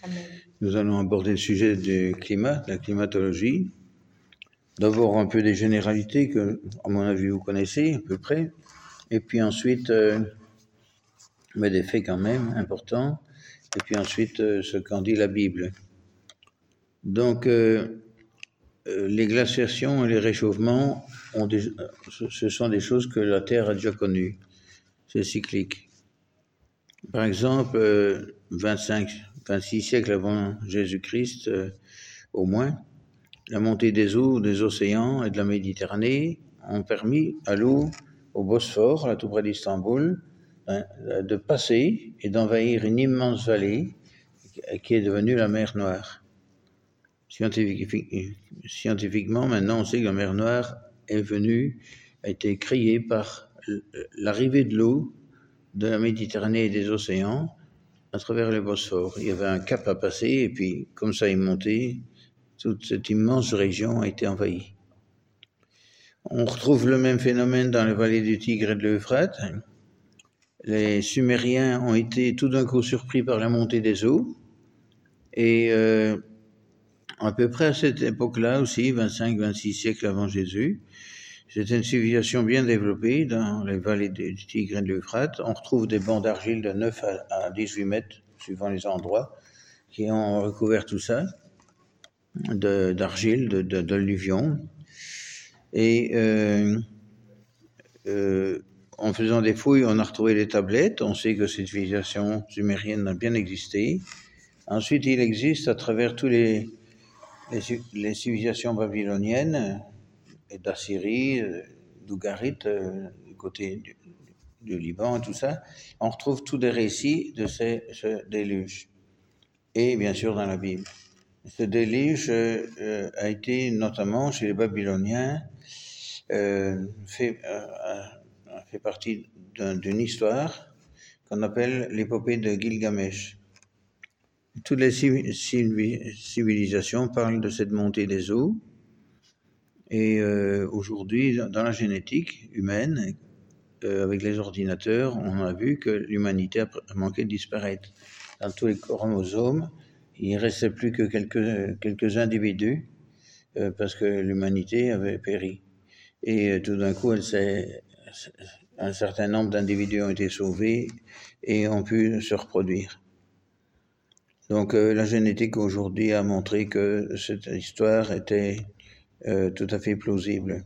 Amen. Nous allons aborder le sujet du climat, de la climatologie. D'abord un peu des généralités que, à mon avis, vous connaissez à peu près. Et puis ensuite, mais des faits quand même importants. Et puis ensuite, ce qu'en dit la Bible. Donc, les glaciations et les réchauffements, ce sont des choses que la Terre a déjà connues. C'est cyclique. Par exemple, 26 siècles avant Jésus-Christ, au moins, la montée des eaux des océans et de la Méditerranée ont permis à l'eau au Bosphore, là tout près d'Istanbul, de passer et d'envahir une immense vallée qui est devenue la mer Noire. Scientifiquement, maintenant, on sait que la mer Noire a été créée par l'arrivée de l'eau de la Méditerranée et des océans à travers le Bosphore. Il y avait un cap à passer et puis, comme ça est monté, toute cette immense région a été envahie. On retrouve le même phénomène dans les vallées du Tigre et de l'Euphrate. Les Sumériens ont été tout d'un coup surpris par la montée des eaux et à peu près à cette époque-là aussi, 25-26 siècles avant Jésus, c'était une civilisation bien développée dans les vallées du Tigre et de l'Euphrate. On retrouve des bancs d'argile de 9 à 18 mètres, suivant les endroits, qui ont recouvert tout ça, d'argile, d'alluvions. Et en faisant des fouilles, on a retrouvé des tablettes. On sait que cette civilisation sumérienne a bien existé. Ensuite, il existe à travers tous les civilisations babyloniennes et d'Assyrie, d'Ougarit, du côté du Liban et tout ça, on retrouve tous des récits de ce déluge. Et bien sûr dans la Bible. Ce déluge a été notamment chez les Babyloniens fait partie d'une histoire qu'on appelle l'épopée de Gilgamesh. Toutes les civilisations parlent de cette montée des eaux. Et aujourd'hui, dans la génétique humaine, avec les ordinateurs, on a vu que l'humanité a manqué de disparaître. Dans tous les chromosomes, il ne restait plus que quelques individus parce que l'humanité avait péri. Et tout d'un coup, un certain nombre d'individus ont été sauvés et ont pu se reproduire. Donc la génétique aujourd'hui a montré que cette histoire était tout à fait plausible.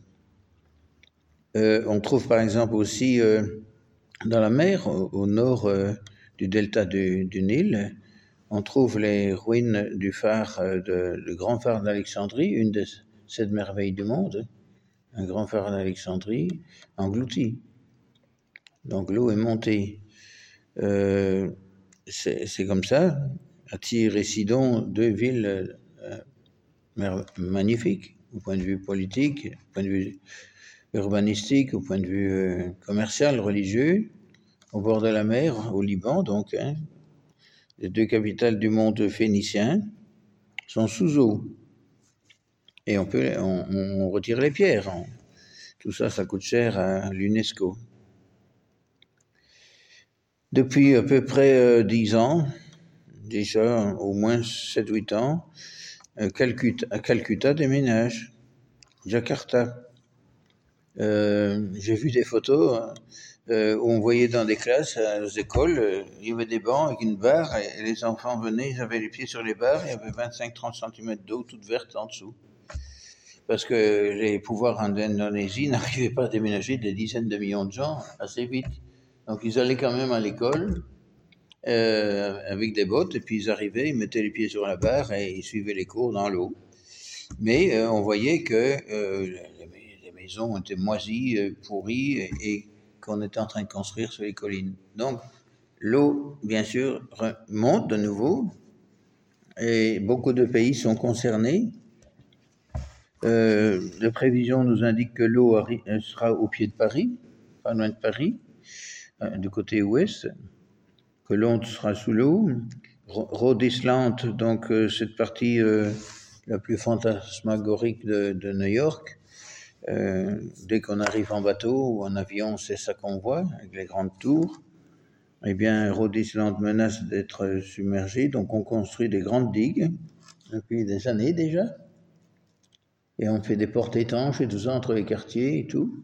On trouve par exemple aussi dans la mer, au nord du delta du Nil, on trouve les ruines du phare, le grand phare d'Alexandrie, une des 7 merveilles du monde, un grand phare d'Alexandrie, englouti. Donc l'eau est montée. C'est comme ça. Tyr et Sidon, 2 villes magnifiques, au point de vue politique, au point de vue urbanistique, au point de vue commercial, religieux, au bord de la mer, au Liban, donc, les 2 capitales du monde phénicien sont sous eau. Et on retire les pierres. Tout ça, ça coûte cher à l'UNESCO. Depuis à peu près 10 ans, déjà au moins 7-8 ans, Calcutta déménage, Jakarta. J'ai vu des photos où on voyait dans des classes, aux écoles, il y avait des bancs avec une barre et les enfants venaient, ils avaient les pieds sur les barres, il y avait 25-30 cm d'eau toute verte en dessous. Parce que les pouvoirs en Indonésie n'arrivaient pas à déménager des dizaines de millions de gens assez vite. Donc ils allaient quand même à l'école avec des bottes, et puis ils arrivaient, ils mettaient les pieds sur la barre et ils suivaient les cours dans l'eau. Mais on voyait que les maisons étaient moisies, pourries, et qu'on était en train de construire sur les collines. Donc l'eau, bien sûr, remonte de nouveau, et beaucoup de pays sont concernés. Les prévisions nous indiquent que l'eau sera au pied de Paris, pas loin de Paris, du côté ouest, que Londres sera sous l'eau. Rhode Island, donc cette partie la plus fantasmagorique de New York, dès qu'on arrive en bateau ou en avion, c'est ça qu'on voit, avec les grandes tours. eh bien, Rhode Island menace d'être submergé, donc on construit des grandes digues depuis des années déjà, et on fait des portes étanches et tout ça entre les quartiers et tout.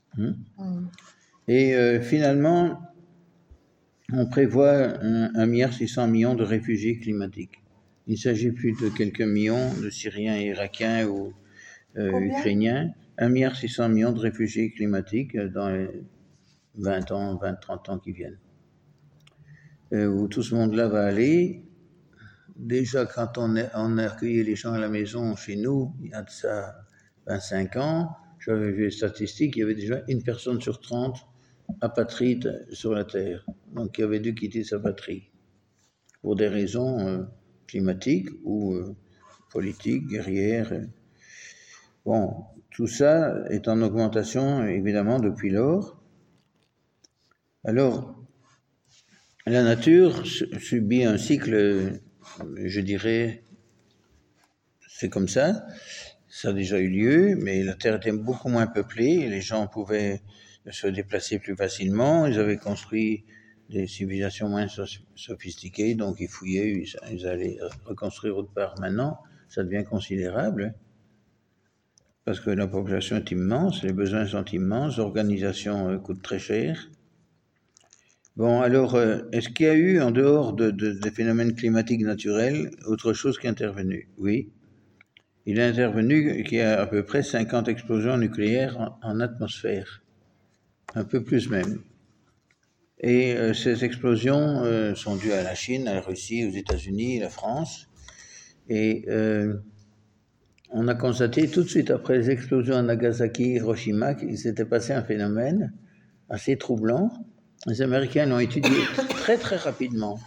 Et finalement, on prévoit 1,6 milliard de réfugiés climatiques. Il ne s'agit plus de quelques millions de Syriens, Irakiens ou Ukrainiens. 1,6 milliard de réfugiés climatiques dans les 20 ans, 20-30 ans qui viennent. Où tout ce monde-là va aller. Déjà, quand on a accueilli les gens à la maison chez nous, il y a de ça 25 ans, j'avais vu les statistiques, il y avait déjà 1 personne sur 30 apatride sur la Terre, donc qui avait dû quitter sa patrie pour des raisons climatiques ou politiques, guerrières. Bon, tout ça est en augmentation évidemment depuis lors. Alors, la nature subit un cycle, je dirais, c'est comme ça a déjà eu lieu, mais la Terre était beaucoup moins peuplée, et les gens pouvaient se déplacer plus facilement, ils avaient construit des civilisations moins sophistiquées, donc ils fouillaient, ils allaient reconstruire autre part. Maintenant, ça devient considérable, parce que la population est immense, les besoins sont immenses, l'organisation coûte très cher. Bon, alors, est-ce qu'il y a eu, en dehors des phénomènes climatiques naturels, autre chose qui est intervenue? Oui. Il est intervenu qu'il y a à peu près 50 explosions nucléaires en atmosphère, un peu plus même. Et ces explosions sont dues à la Chine, à la Russie, aux États-Unis, à la France. Et on a constaté tout de suite après les explosions à Nagasaki et Hiroshima qu'il s'était passé un phénomène assez troublant. Les Américains l'ont étudié très très rapidement.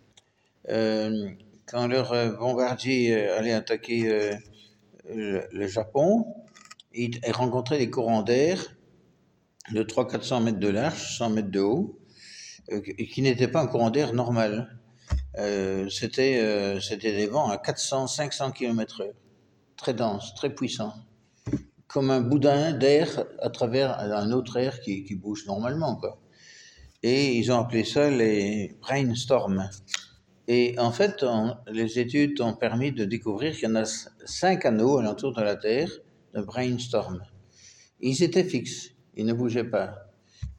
Quand leur bombardier allait attaquer le Japon, ils rencontraient des courants d'air de 300-400 mètres de large, 100 mètres de haut, qui n'étaient pas un courant d'air normal. C'était des vents à 400-500 km/h, très denses, très puissants, comme un boudin d'air à travers un autre air qui bouge normalement, quoi. Et ils ont appelé ça les brainstorms. Et en fait, les études ont permis de découvrir qu'il y en a 5 anneaux alentour de la Terre de brainstorm. Ils étaient fixes, ils ne bougeaient pas.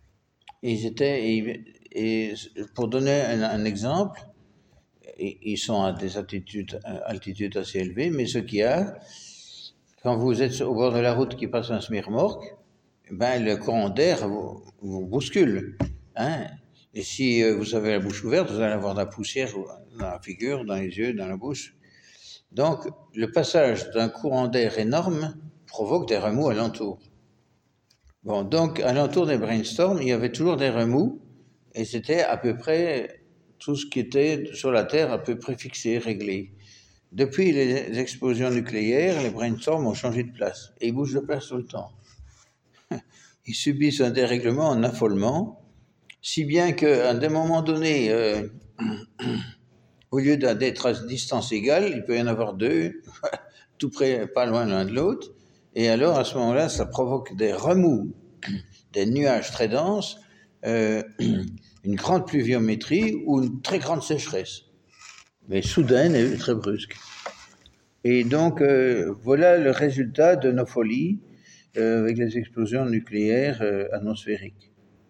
Et pour donner un exemple, ils sont à des altitudes assez élevées, mais ce qu'il y a, quand vous êtes au bord de la route qui passe un semi-remorque, ben le courant d'air vous bouscule. Hein? Et si vous avez la bouche ouverte, vous allez avoir de la poussière dans la figure, dans les yeux, dans la bouche. Donc, le passage d'un courant d'air énorme provoque des remous alentour. Bon, donc, alentour des brainstorms, il y avait toujours des remous, et c'était à peu près tout ce qui était sur la Terre, à peu près fixé, réglé. Depuis les explosions nucléaires, les brainstorms ont changé de place, et ils bougent de place tout le temps. Ils subissent un dérèglement, un affolement, si bien qu'à un moment donné, au lieu d'être à distance égale, il peut y en avoir deux, tout près, pas loin l'un de l'autre, et alors à ce moment-là, ça provoque des remous, des nuages très denses, une grande pluviométrie ou une très grande sécheresse, mais soudaine et très brusque. Et donc, voilà le résultat de nos folies avec les explosions nucléaires atmosphériques.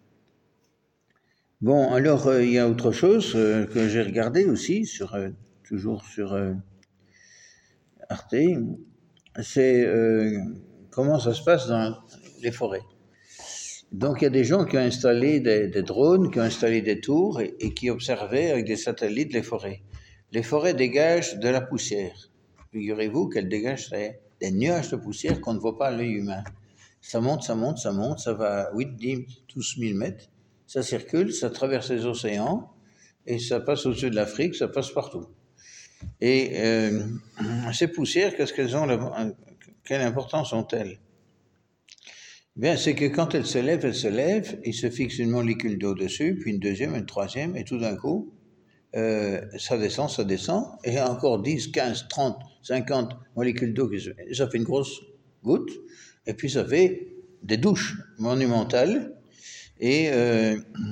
Bon, alors, il y a autre chose que j'ai regardé aussi, toujours sur Arte, c'est comment ça se passe dans les forêts. Donc, il y a des gens qui ont installé des drones, qui ont installé des tours et qui observaient avec des satellites les forêts. Les forêts dégagent de la poussière. Figurez-vous qu'elles dégagent des nuages de poussière qu'on ne voit pas à l'œil humain. Ça monte, ça va à 8, 10, 12 000 mètres. Ça circule, ça traverse les océans, et ça passe au-dessus de l'Afrique, ça passe partout. Et ces poussières, qu'est-ce qu'elles ont, quelle importance ont-elles? Bien, c'est que quand elles se lèvent, il se fixe une molécule d'eau dessus, puis une deuxième, une troisième, et tout d'un coup, ça descend, et encore 10, 15, 30, 50 molécules d'eau, ça fait une grosse goutte, et puis ça fait des douches monumentales. Et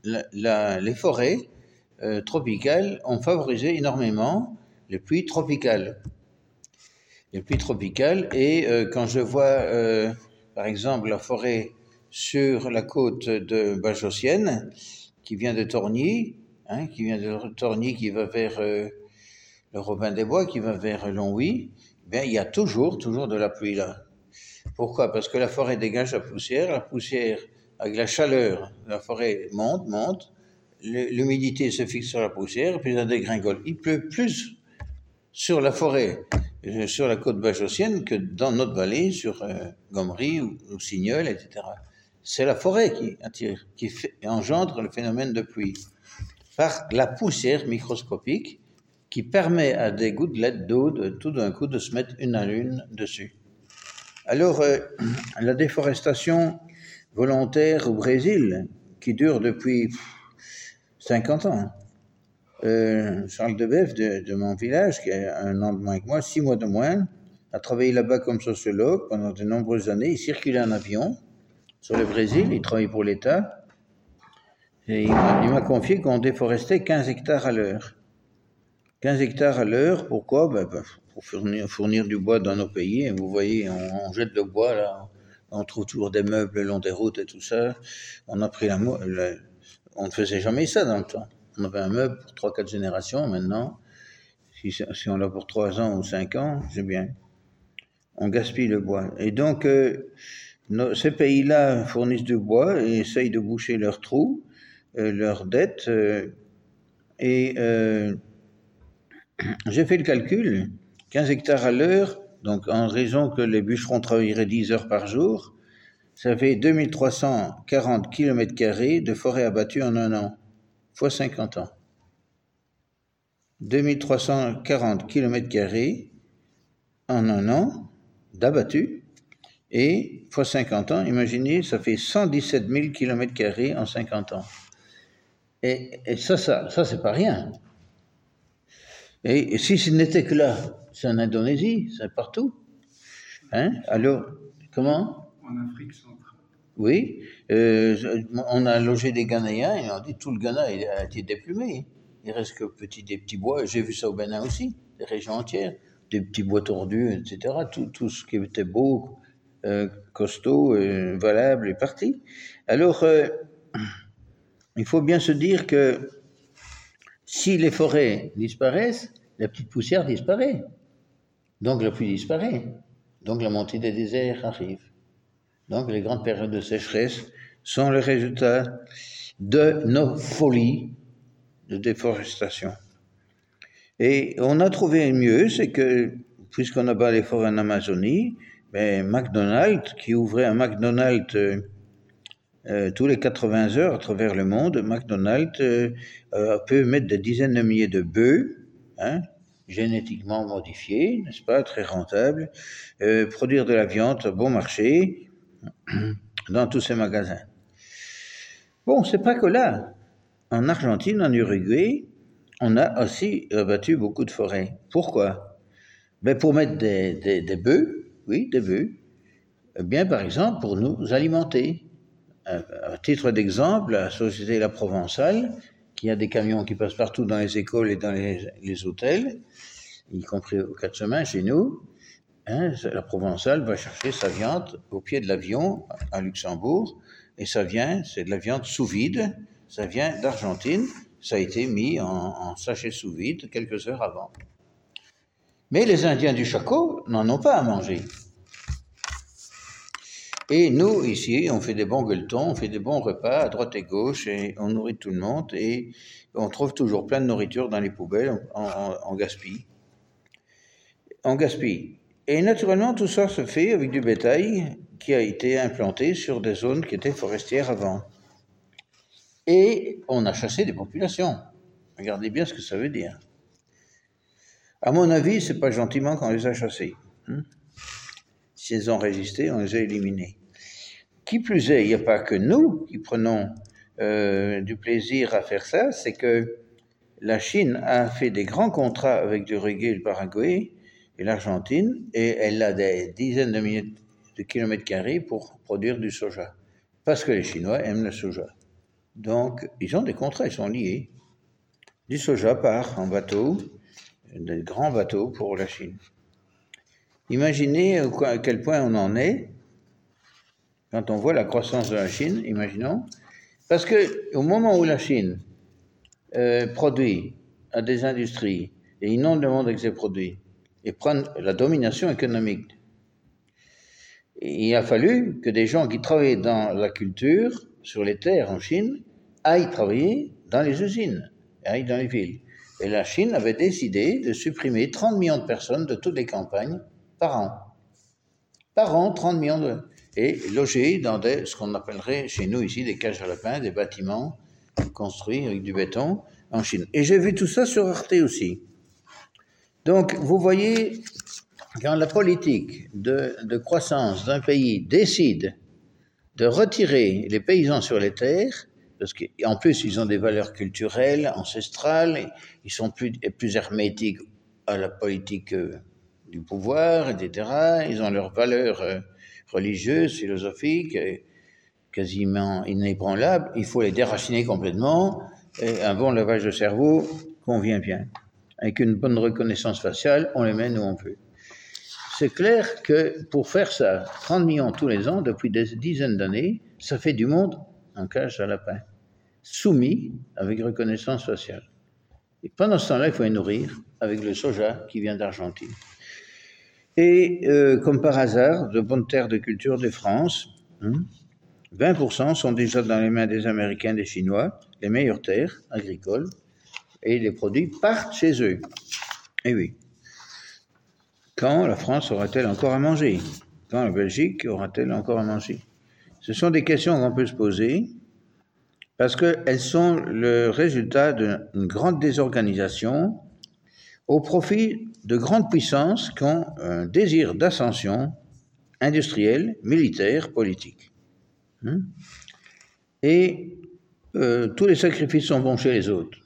les forêts tropicales ont favorisé énormément les pluies tropicales. Les pluies tropicales, et quand je vois, par exemple, la forêt sur la côte de Bajocienne, qui vient de Torgny, qui va vers le Robin des Bois, qui va vers Longwy, bien, il y a toujours de la pluie là. Pourquoi? Parce que la forêt dégage la poussière, avec la chaleur, la forêt monte, l'humidité se fixe sur la poussière, puis ça dégringole. Il pleut plus sur la forêt, sur la côte bajocienne, que dans notre vallée, sur Gomery ou Signol, etc. C'est la forêt qui attire, engendre le phénomène de pluie, par la poussière microscopique qui permet à des gouttelettes d'eau tout d'un coup de se mettre une à l'une dessus. Alors, la déforestation volontaire au Brésil, qui dure depuis 50 ans. Charles Debève de mon village, qui a un an de moins que moi, 6 mois de moins, a travaillé là-bas comme sociologue pendant de nombreuses années. Il circulait en avion sur le Brésil, il travaillait pour l'État, et il m'a confié qu'on déforestait 15 hectares à l'heure. 15 hectares à l'heure, pourquoi? Pour fournir du bois dans nos pays. Et vous voyez, on jette le bois, là, on trouve toujours des meubles le long des routes et tout ça. On a pris on ne faisait jamais ça dans le temps. On avait un meuble pour 3-4 générations. Maintenant, si on l'a pour 3 ans ou 5 ans, c'est bien. On gaspille le bois. Et donc, ces pays-là fournissent du bois et essayent de boucher leurs trous, leurs dettes. J'ai fait le calcul, 15 hectares à l'heure, donc en raison que les bûcherons travailleraient 10 heures par jour, ça fait 2340 km² de forêt abattue en un an, fois 50 ans. 2340 km² en un an d'abattu, et fois 50 ans, imaginez, ça fait 117 000 km² en 50 ans. Et ça c'est pas rien. Et si ce n'était que là, c'est en Indonésie, c'est partout. Alors, comment? En Afrique centrale. Oui. On a logé des Ghanéens et on dit tout le Ghana a été déplumé. Il reste que des petits bois. J'ai vu ça au Bénin aussi, des régions entières, des petits bois tordus, etc. Tout ce qui était beau, costaud, valable est parti. Alors, il faut bien se dire que si les forêts disparaissent, la petite poussière disparaît. Donc la pluie disparaît. Donc la montée des déserts arrive. Donc les grandes périodes de sécheresse sont le résultat de nos folies de déforestation. Et on a trouvé mieux, c'est que, puisqu'on abat les forêts en Amazonie, McDonald's, qui ouvrait un McDonald's tous les 80 heures à travers le monde, McDonald's peut mettre des dizaines de milliers de bœufs, génétiquement modifiés, n'est-ce pas, très rentables, produire de la viande à bon marché dans tous ces magasins. Bon, c'est pas que là. En Argentine, en Uruguay, on a aussi abattu beaucoup de forêts. Pourquoi? Pour mettre des bœufs, oui, des bœufs, bien par exemple pour nous alimenter. À titre d'exemple, la société La Provençale, qui a des camions qui passent partout dans les écoles et dans les hôtels, y compris aux 4 chemins chez nous, La Provençale va chercher sa viande au pied de l'avion à Luxembourg, et c'est de la viande sous vide, ça vient d'Argentine, ça a été mis en sachet sous vide quelques heures avant. Mais les Indiens du Chaco n'en ont pas à manger. Et nous, ici, on fait des bons gueuletons, on fait des bons repas à droite et gauche, et on nourrit tout le monde, et on trouve toujours plein de nourriture dans les poubelles, on gaspille. On gaspille. Et naturellement, tout ça se fait avec du bétail qui a été implanté sur des zones qui étaient forestières avant. Et on a chassé des populations. Regardez bien ce que ça veut dire. À mon avis, c'est pas gentiment qu'on les a chassés. Si elles ont résisté, on les a éliminés. Qui plus est, il n'y a pas que nous qui prenons du plaisir à faire ça, c'est que la Chine a fait des grands contrats avec l'Uruguay, le Paraguay et l'Argentine, et elle a des dizaines de milliers de kilomètres carrés pour produire du soja. Parce que les Chinois aiment le soja. Donc, ils ont des contrats, ils sont liés. Du soja part en bateau, des grands bateaux pour la Chine. Imaginez à quel point on en est quand on voit la croissance de la Chine, imaginons. Parce qu'au moment où la Chine produit à des industries et inonde le monde avec ses produits et prend la domination économique, il a fallu que des gens qui travaillaient dans la culture, sur les terres en Chine, aillent travailler dans les usines, aillent dans les villes. Et la Chine avait décidé de supprimer 30 millions de personnes de toutes les campagnes par an. Par an, 30 millions de... Et loger dans ce qu'on appellerait chez nous ici des cages à lapins, des bâtiments construits avec du béton en Chine. Et j'ai vu tout ça sur Arte aussi. Donc, vous voyez, quand la politique de croissance d'un pays décide de retirer les paysans sur les terres, parce qu'en plus, ils ont des valeurs culturelles, ancestrales, ils sont plus hermétiques à la politique du pouvoir, etc. Ils ont leurs valeurs religieuses, philosophiques, quasiment inébranlables. Il faut les déraciner complètement, et un bon lavage de cerveau convient bien. Avec une bonne reconnaissance faciale, on les mène où on peut. C'est clair que pour faire ça, 30 millions tous les ans, depuis des dizaines d'années, ça fait du monde en cage à lapin, soumis avec reconnaissance faciale. Et pendant ce temps-là, il faut les nourrir avec le soja qui vient d'Argentine. Et comme par hasard, de bonnes terres de culture de France, 20% sont déjà dans les mains des Américains, des Chinois, les meilleures terres agricoles, et les produits partent chez eux. Et oui. Quand la France aura-t-elle encore à manger? Quand la Belgique aura-t-elle encore à manger? Ce sont des questions qu'on peut se poser parce qu'elles sont le résultat d'une grande désorganisation au profit de grandes puissances qui ont un désir d'ascension industrielle, militaire, politique. Et tous les sacrifices sont bons chez les autres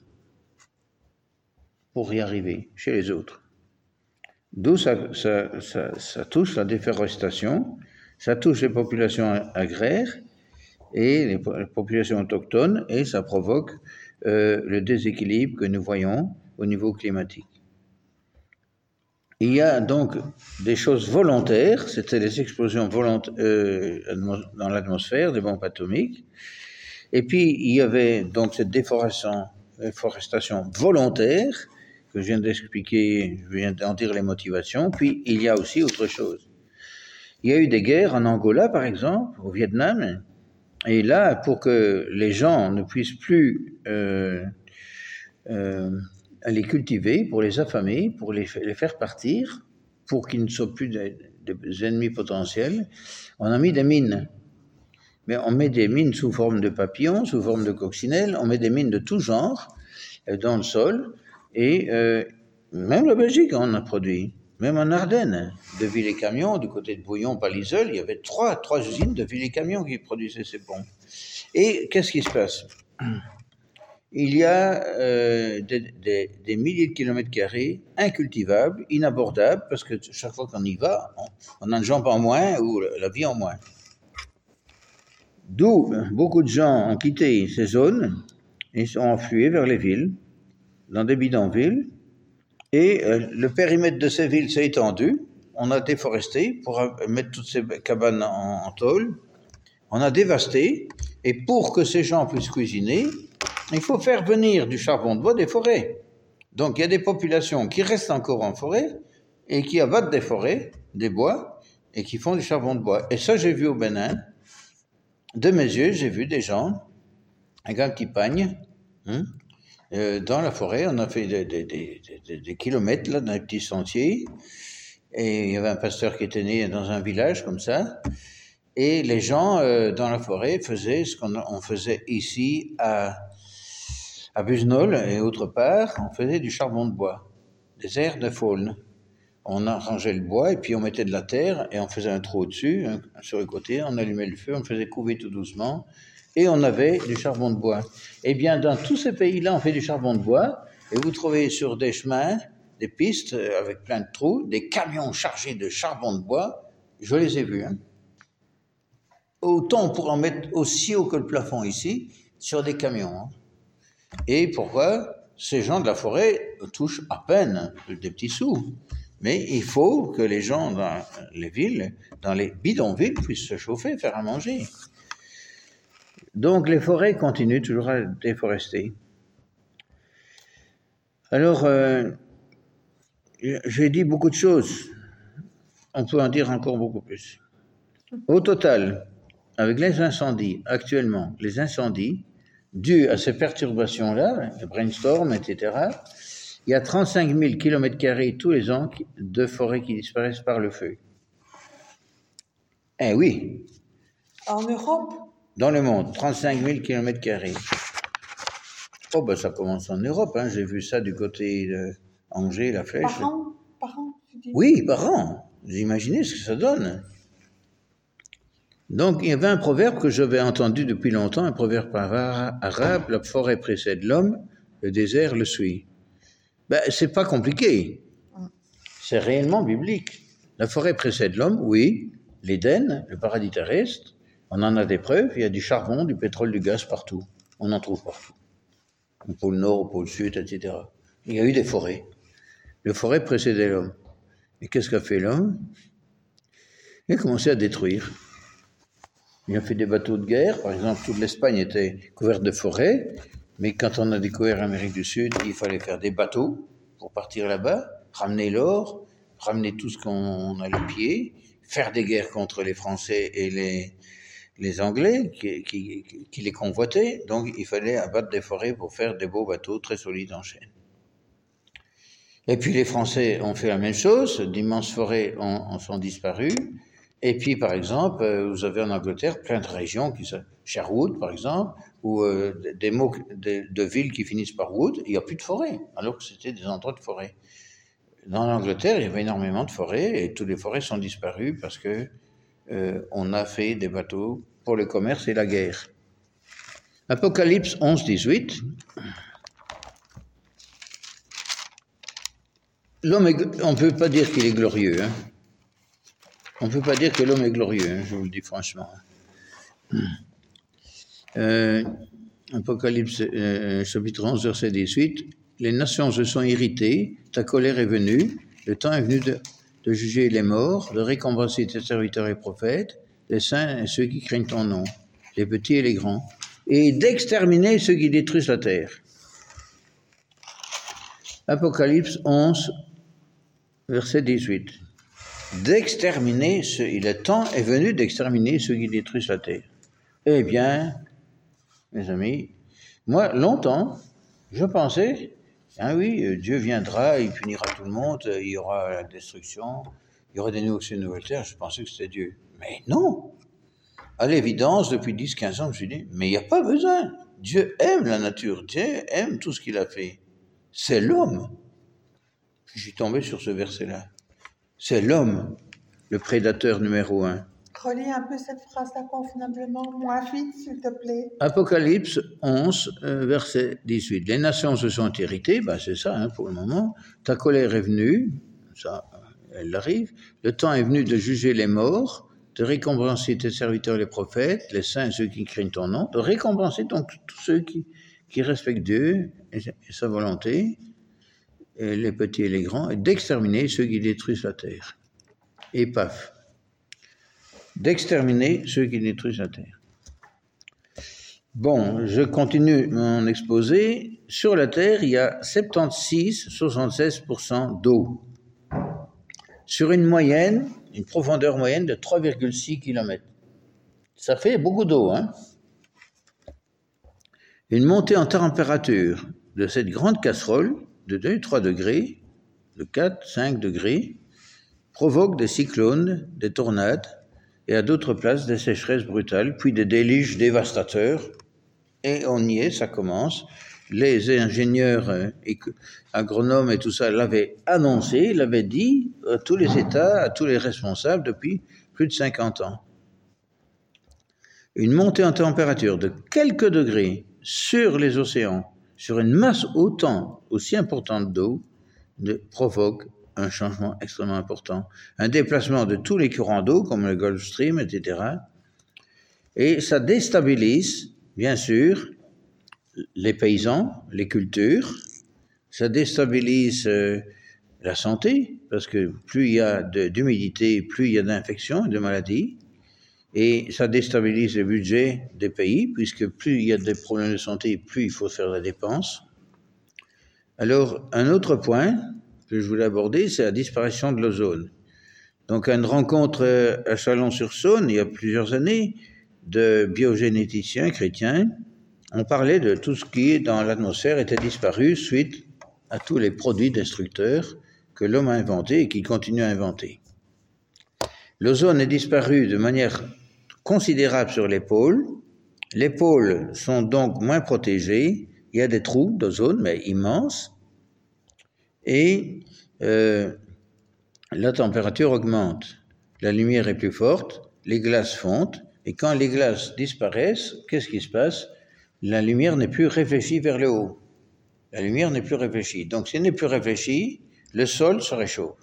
pour y arriver, chez les autres. D'où ça touche la déforestation, ça touche les populations agraires et les populations autochtones, et ça provoque le déséquilibre que nous voyons au niveau climatique. Il y a donc des choses volontaires, c'était les explosions volontaires dans l'atmosphère, des bombes atomiques, et puis il y avait donc cette déforestation volontaire, que je viens d'expliquer, je viens d'en dire les motivations, puis il y a aussi autre chose. Il y a eu des guerres en Angola, par exemple, au Vietnam, et là, pour que les gens ne puissent plus les cultiver, pour les affamer, pour les faire partir, pour qu'ils ne soient plus des ennemis potentiels, on a mis des mines. Mais on met des mines sous forme de papillons, sous forme de coccinelles, on met des mines de tout genre dans le sol, et même la Belgique en a produit, même en Ardennes, de Villers-Camion, du côté de Bouillon-Paliseul, il y avait trois usines de Villers-Camion qui produisaient ces bombes. Et qu'est-ce qui se passe? Il y a des milliers de kilomètres carrés incultivables, inabordables, parce que chaque fois qu'on y va, on a une jambe en moins ou la vie en moins. D'où beaucoup de gens ont quitté ces zones et sont afflués vers les villes, dans des bidonvilles, et le périmètre de ces villes s'est étendu. On a déforesté pour mettre toutes ces cabanes en tôle. On a dévasté, et pour que ces gens puissent cuisiner, il faut faire venir du charbon de bois des forêts. Donc il y a des populations qui restent encore en forêt et qui abattent des forêts, des bois, et qui font du charbon de bois. Et ça, j'ai vu au Bénin. De mes yeux, j'ai vu des gens avec un petit pagne dans la forêt. On a fait des kilomètres là, dans les petits sentiers. Et il y avait un pasteur qui était né dans un village comme ça. Et les gens dans la forêt faisaient ce qu'on faisait ici à Busnol et autre part. On faisait du charbon de bois, des aires de faune. On arrangeait le bois et puis on mettait de la terre et on faisait un trou au-dessus, sur le côté, on allumait le feu, on le faisait couver tout doucement et on avait du charbon de bois. Eh bien, dans tous ces pays-là, on fait du charbon de bois et vous trouvez sur des chemins, des pistes avec plein de trous, des camions chargés de charbon de bois. Je les ai vus. Autant on pourrait en mettre aussi haut que le plafond ici, sur des camions. Hein. Et pourquoi? Ces gens de la forêt touchent à peine des petits sous. Mais il faut que les gens dans les villes, dans les bidonvilles, puissent se chauffer, faire à manger. Donc les forêts continuent toujours à déforester. Alors, j'ai dit beaucoup de choses. On peut en dire encore beaucoup plus. Au total, avec les incendies, actuellement, les incendies, dus à ces perturbations-là, le brainstorm, etc., il y a 35 000 km² tous les ans de forêts qui disparaissent par le feu. Eh oui. En Europe? Dans le monde, 35 000 km². Oh, ben ça commence en Europe, hein. J'ai vu ça du côté de Angers, la Flèche. Par an, tu dis? Oui, par an. Vous imaginez ce que ça donne. Donc, il y avait un proverbe que j'avais entendu depuis longtemps, un proverbe arabe, la forêt précède l'homme, le désert le suit. Ben, c'est pas compliqué. C'est réellement biblique. La forêt précède l'homme, oui. L'Éden, le paradis terrestre, on en a des preuves, il y a du charbon, du pétrole, du gaz partout. On en trouve partout. Au pôle Nord, au pôle Sud, etc. Il y a eu des forêts. Les forêts précédaient l'homme. Et qu'est-ce qu'a fait l'homme? Il a commencé à détruire. Il a fait des bateaux de guerre. Par exemple, toute l'Espagne était couverte de forêts. Mais quand on a découvert l'Amérique du Sud, il fallait faire des bateaux pour partir là-bas, ramener l'or, ramener tout ce qu'on a le pied, faire des guerres contre les Français et les Anglais qui les convoitaient. Donc, il fallait abattre des forêts pour faire des beaux bateaux très solides en chaîne. Et puis, les Français ont fait la même chose. D'immenses forêts en sont disparues. Et puis, par exemple, vous avez en Angleterre plein de régions, Sherwood, par exemple, ou de villes qui finissent par Wood, il n'y a plus de forêt, alors que c'était des endroits de forêt. Dans l'Angleterre, il y avait énormément de forêts, et toutes les forêts sont disparues parce que on a fait des bateaux pour le commerce et la guerre. Apocalypse 11, 18. L'homme on ne peut pas dire qu'il est glorieux, hein. On ne peut pas dire que l'homme est glorieux, hein, je vous le dis franchement. Apocalypse chapitre 11, verset 18. Les nations se sont irritées, ta colère est venue, le temps est venu de juger les morts, de récompenser tes serviteurs et prophètes, les saints et ceux qui craignent ton nom, les petits et les grands, et d'exterminer ceux qui détruisent la terre. Apocalypse 11, verset 18. D'exterminer le temps est venu d'exterminer ceux qui détruisent la terre. Eh bien, mes amis, moi, longtemps, je pensais, ah oui, Dieu viendra, il punira tout le monde, il y aura la destruction, il y aura des nouveaux cieux, de nouvelles terres, je pensais que c'était Dieu. Mais non! À l'évidence, depuis 10-15 ans, je me suis dit, mais il n'y a pas besoin. Dieu aime la nature, Dieu aime tout ce qu'il a fait. C'est l'homme. Puis je suis tombé sur ce verset-là. C'est l'homme, le prédateur numéro 1. Relis un peu cette phrase-là convenablement, moins vite, s'il te plaît. Apocalypse 11, verset 18. Les nations se sont irritées, c'est ça hein, pour le moment. Ta colère est venue, ça, elle arrive. Le temps est venu de juger les morts, de récompenser tes serviteurs les prophètes, les saints et ceux qui craignent ton nom, de récompenser donc tous ceux qui respectent Dieu et sa volonté, et les petits et les grands, et d'exterminer ceux qui détruisent la terre. Et paf. D'exterminer ceux qui détruisent la terre. Bon, je mon exposé. Sur la terre, il y a 76% d'eau. Sur une profondeur moyenne de 3,6 km. Ça fait beaucoup d'eau, hein? Une montée en température de cette grande casserole de 2-3 degrés, de 4-5 degrés, provoque des cyclones, des tornades, et à d'autres places des sécheresses brutales, puis des déluges dévastateurs. Et on y est, ça commence. Les ingénieurs, agronomes et tout ça l'avaient annoncé, l'avaient dit à tous les États, à tous les responsables depuis plus de 50 ans. Une montée en température de quelques degrés sur les océans, sur une masse aussi importante d'eau, provoque un changement extrêmement important. Un déplacement de tous les courants d'eau, comme le Gulf Stream, etc. Et ça déstabilise, bien sûr, les paysans, les cultures, ça déstabilise la santé, parce que plus il y a d'humidité, plus il y a d'infections et de maladies, et ça déstabilise le budget des pays, puisque plus il y a des problèmes de santé, plus il faut faire la dépense. Alors, un autre point que je voulais aborder, c'est la disparition de l'ozone. Donc, à une rencontre à Chalon-sur-Saône, il y a plusieurs années, de biogénéticiens chrétiens, on parlait de tout ce qui, dans l'atmosphère, était disparu suite à tous les produits destructeurs que l'homme a inventés et qu'il continue à inventer. L'ozone est disparu de manière considérable sur les pôles. Les pôles sont donc moins protégés. Il y a des trous d'ozone, mais immenses. Et la température augmente. La lumière est plus forte, les glaces fondent. Et quand les glaces disparaissent, qu'est-ce qui se passe? La lumière n'est plus réfléchie vers le haut. La lumière n'est plus réfléchie. Donc, si elle n'est plus réfléchie, le sol se réchauffe.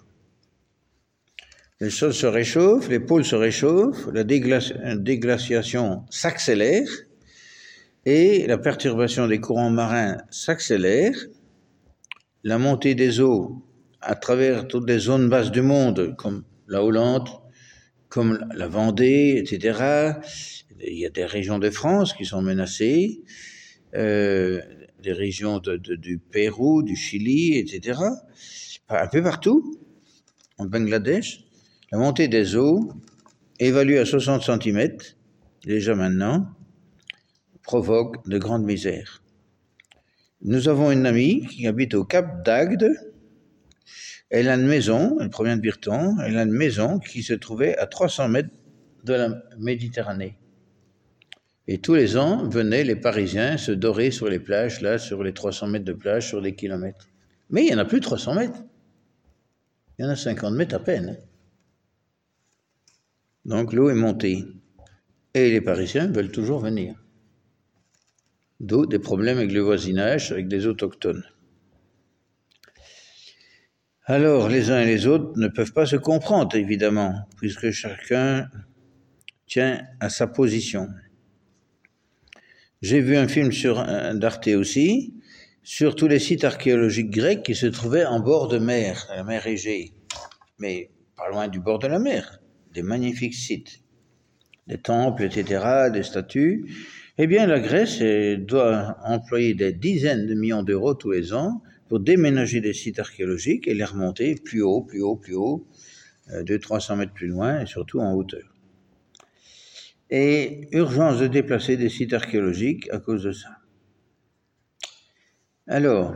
Le sol se réchauffe, les pôles se réchauffent, la déglaciation s'accélère et la perturbation des courants marins s'accélère. La montée des eaux à travers toutes les zones basses du monde, comme la Hollande, comme la Vendée, etc. Il y a des régions de France qui sont menacées, des régions du Pérou, du Chili, etc. Un peu partout, en Bangladesh. La montée des eaux, évaluée à 60 cm, déjà maintenant, provoque de grandes misères. Nous avons une amie qui habite au Cap d'Agde. Elle a une maison, elle provient de Virton, elle a une maison qui se trouvait à 300 mètres de la Méditerranée. Et tous les ans, venaient les Parisiens se dorer sur les plages, là, sur les 300 mètres de plage, sur des kilomètres. Mais il n'y en a plus de 300 mètres. Il y en a 50 mètres à peine. Donc l'eau est montée. Et les Parisiens veulent toujours venir. D'où des problèmes avec le voisinage, avec des autochtones. Alors, les uns et les autres ne peuvent pas se comprendre, évidemment, puisque chacun tient à sa position. J'ai vu un film d'Arte aussi, sur tous les sites archéologiques grecs qui se trouvaient en bord de mer, la mer Égée, mais pas loin du bord de la mer, des magnifiques sites, des temples, etc., des statues. Eh bien, la Grèce doit employer des dizaines de millions d'euros tous les ans pour déménager des sites archéologiques et les remonter plus haut, 200-300 mètres plus loin et surtout en hauteur. Et urgence de déplacer des sites archéologiques à cause de ça. Alors,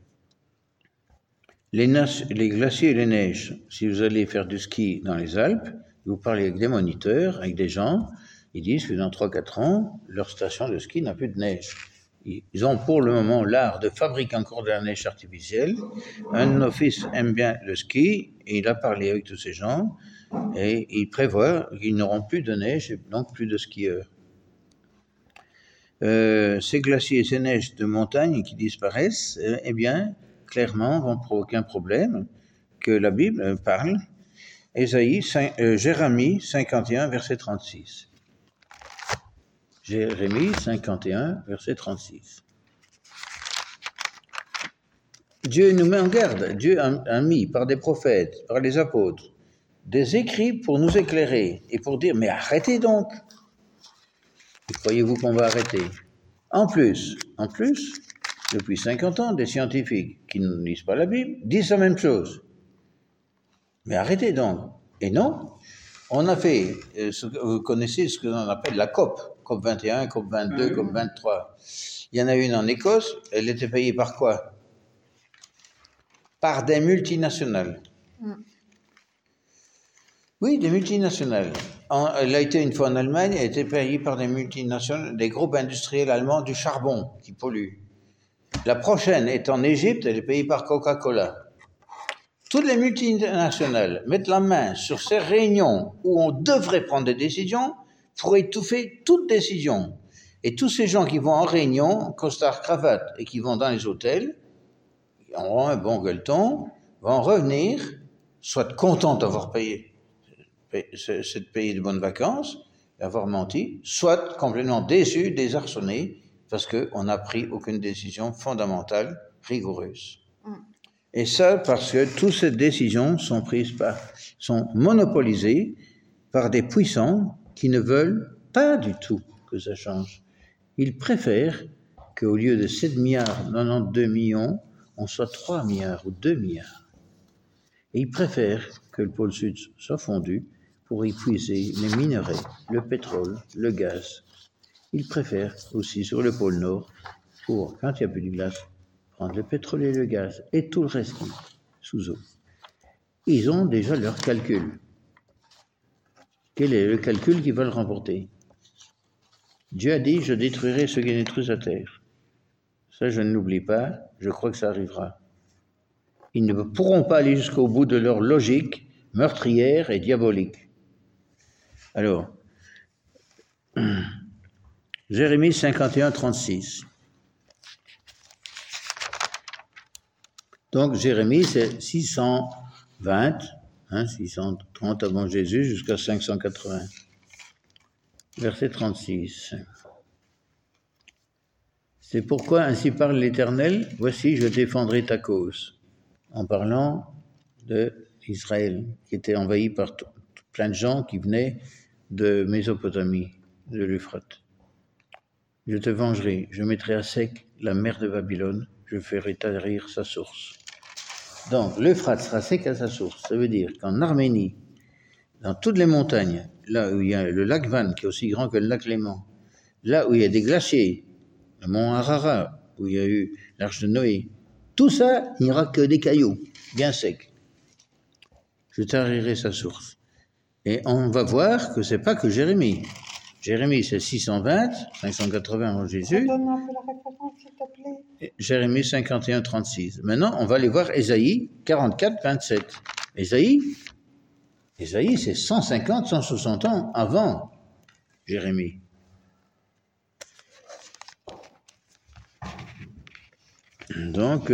les glaciers et les neiges, si vous allez faire du ski dans les Alpes, vous parlez avec des moniteurs, avec des gens, ils disent que dans 3-4 ans, leur station de ski n'a plus de neige. Ils ont pour le moment l'art de fabriquer encore de la neige artificielle. Un de nos fils aime bien le ski, et il a parlé avec tous ces gens, et il prévoit qu'ils n'auront plus de neige, et donc plus de skieurs. Ces glaciers et ces neiges de montagne qui disparaissent, eh bien, clairement, vont provoquer un problème que la Bible parle. Jérémie 51, verset 36. Jérémie 51, verset 36. Dieu nous met en garde. Dieu a mis par des prophètes, par les apôtres, des écrits pour nous éclairer et pour dire, mais arrêtez donc. Et croyez-vous qu'on va arrêter? En plus, depuis 50 ans, des scientifiques qui ne lisent pas la Bible disent la même chose. Mais arrêtez donc. Et non, on a fait, vous connaissez ce que l'on appelle la COP 21, COP 22, COP 23. Il y en a une en Écosse, elle était payée par quoi? Par des multinationales. Oui, des multinationales. Elle a été une fois en Allemagne, elle a été payée par des multinationales, des groupes industriels allemands du charbon qui polluent. La prochaine est en Égypte, elle est payée par Coca-Cola. Toutes les multinationales mettent la main sur ces réunions où on devrait prendre des décisions pour étouffer toute décision. Et tous ces gens qui vont en réunion, costard, cravate, et qui vont dans les hôtels, qui auront un bon gueuleton, vont revenir, soit contents d'avoir payé de bonnes vacances, d'avoir menti, soit complètement déçus, désarçonnés, parce qu'on n'a pris aucune décision fondamentale, rigoureuse. Et ça, parce que toutes ces décisions sont monopolisées par des puissants qui ne veulent pas du tout que ça change. Ils préfèrent qu'au lieu de 7 milliards 92 millions, on soit 3 milliards ou 2 milliards. Et ils préfèrent que le pôle sud soit fondu pour y puiser les minerais, le pétrole, le gaz. Ils préfèrent aussi sur le pôle nord, pour, quand il n'y a plus de glace, prendre le pétrole et le gaz et tout le reste sous eau. Ils ont déjà leur calcul. Quel est le calcul qu'ils veulent remporter? Dieu a dit, je détruirai ceux qui détruisent la terre. Ça, je ne l'oublie pas, je crois que ça arrivera. Ils ne pourront pas aller jusqu'au bout de leur logique meurtrière et diabolique. Alors, Jérémie 51, 36. Donc, Jérémie, c'est 620, 630 avant Jésus, jusqu'à 580. Verset 36. C'est pourquoi ainsi parle l'Éternel, voici, je défendrai ta cause. En parlant d'Israël, qui était envahi par plein de gens qui venaient de Mésopotamie, de l'Euphrate. Je te vengerai, je mettrai à sec la mer de Babylone, je ferai tarir sa source. Donc, l'Euphrate sera sec à sa source. Ça veut dire qu'en Arménie, dans toutes les montagnes, là où il y a le lac Van, qui est aussi grand que le lac Léman, là où il y a des glaciers, le mont Ararat, où il y a eu l'arche de Noé, tout ça, il n'y aura que des cailloux, bien secs. Je tarirai sa source. Et on va voir que c'est pas que Jérémie. Jérémie, c'est 620, 580 avant Jésus. Donne un peu la référence, s'il te plaît. Jérémie 51, 36. Maintenant, on va aller voir Ésaïe 44, 27. Ésaïe, c'est 150, 160 ans avant Jérémie. Donc,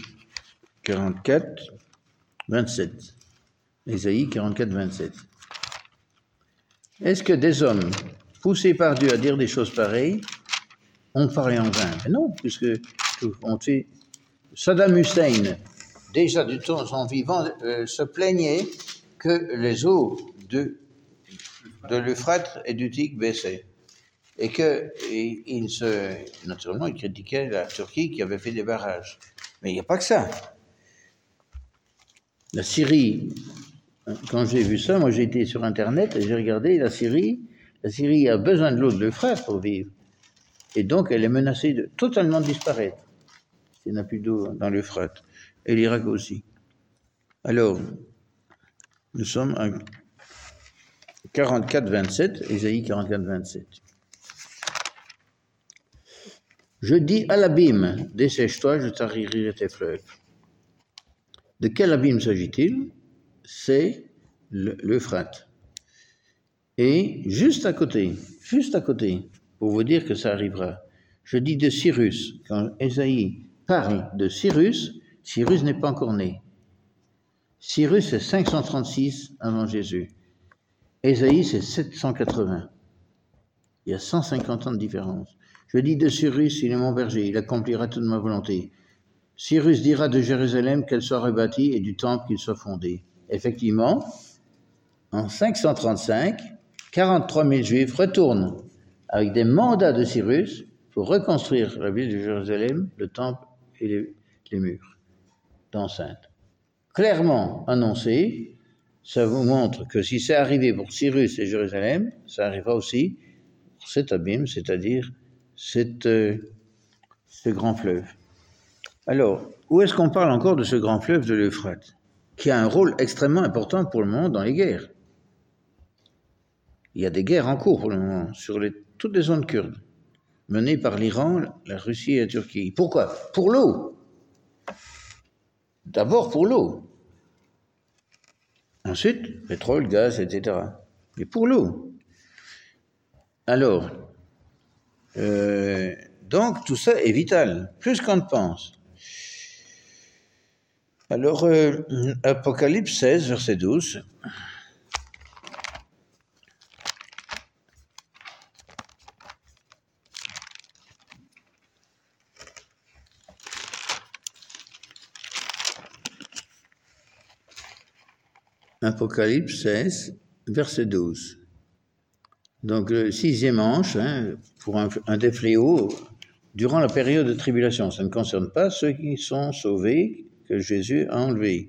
44, 27. Ésaïe 44, 27. Est-ce que des hommes poussés par Dieu à dire des choses pareilles ont parlé en vain? Mais non, puisque on sait, Saddam Hussein, déjà du temps de son vivant, se plaignait que les eaux de l'Euphrate et du Tigre baissaient. Et naturellement, il critiquait la Turquie qui avait fait des barrages. Mais il n'y a pas que ça. La Syrie, quand j'ai vu ça, moi j'ai été sur Internet et j'ai regardé la Syrie. La Syrie a besoin de l'eau de l'Euphrate pour vivre. Et donc elle est menacée de totalement disparaître. Il n'y a plus d'eau dans l'Euphrate. Et l'Irak aussi. Alors, nous sommes à 44-27, Ésaïe 44-27. Je dis à l'abîme, dessèche-toi, je tarirai tes fleuves. De quel abîme s'agit-il? C'est l'Euphrate. Et juste à côté, pour vous dire que ça arrivera, je dis de Cyrus, quand Ésaïe parle de Cyrus, Cyrus n'est pas encore né. Cyrus, c'est 536 avant Jésus. Ésaïe, c'est 780. Il y a 150 ans de différence. Je dis de Cyrus, il est mon berger, il accomplira toute ma volonté. Cyrus dira de Jérusalem qu'elle soit rebâtie et du temple qu'il soit fondé. Effectivement, en 535, 43 000 Juifs retournent avec des mandats de Cyrus pour reconstruire la ville de Jérusalem, le temple et les murs d'enceinte. Clairement annoncé, ça vous montre que si c'est arrivé pour Cyrus et Jérusalem, ça arrivera aussi pour cet abîme, c'est-à-dire ce grand fleuve. Alors, où est-ce qu'on parle encore de ce grand fleuve de l'Euphrate, qui a un rôle extrêmement important pour le moment dans les guerres? Il y a des guerres en cours pour le moment sur toutes les zones kurdes, menées par l'Iran, la Russie et la Turquie. Pourquoi? Pour l'eau. D'abord pour l'eau. Ensuite, pétrole, gaz, etc. Mais pour l'eau. Alors, donc tout ça est vital, plus qu'on ne pense. Alors, Apocalypse 16, verset 12. Apocalypse 16, verset 12. Donc le 6e ange, pour un des fléaux, durant la période de tribulation, ça ne concerne pas ceux qui sont sauvés, que Jésus a enlevés,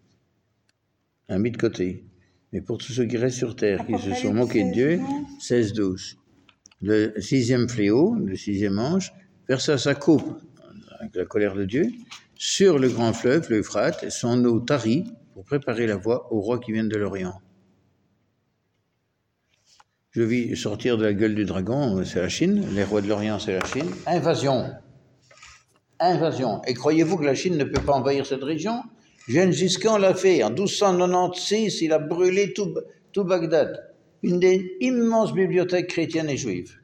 a mis de côté. Mais pour tous ceux qui restent sur terre, qui se sont moqués de Dieu, 16, 12. Le 6e fléau, le 6e ange, versa sa coupe, avec la colère de Dieu, sur le grand fleuve, l'Euphrate, et son eau tarit pour préparer la voie aux rois qui viennent de l'Orient. Je vis sortir de la gueule du dragon, c'est la Chine, les rois de l'Orient, c'est la Chine. Invasion. Invasion. Et croyez-vous que la Chine ne peut pas envahir cette région? Gengis Khan l'a fait. En 1296, il a brûlé tout Bagdad. Une des immenses bibliothèques chrétiennes et juives.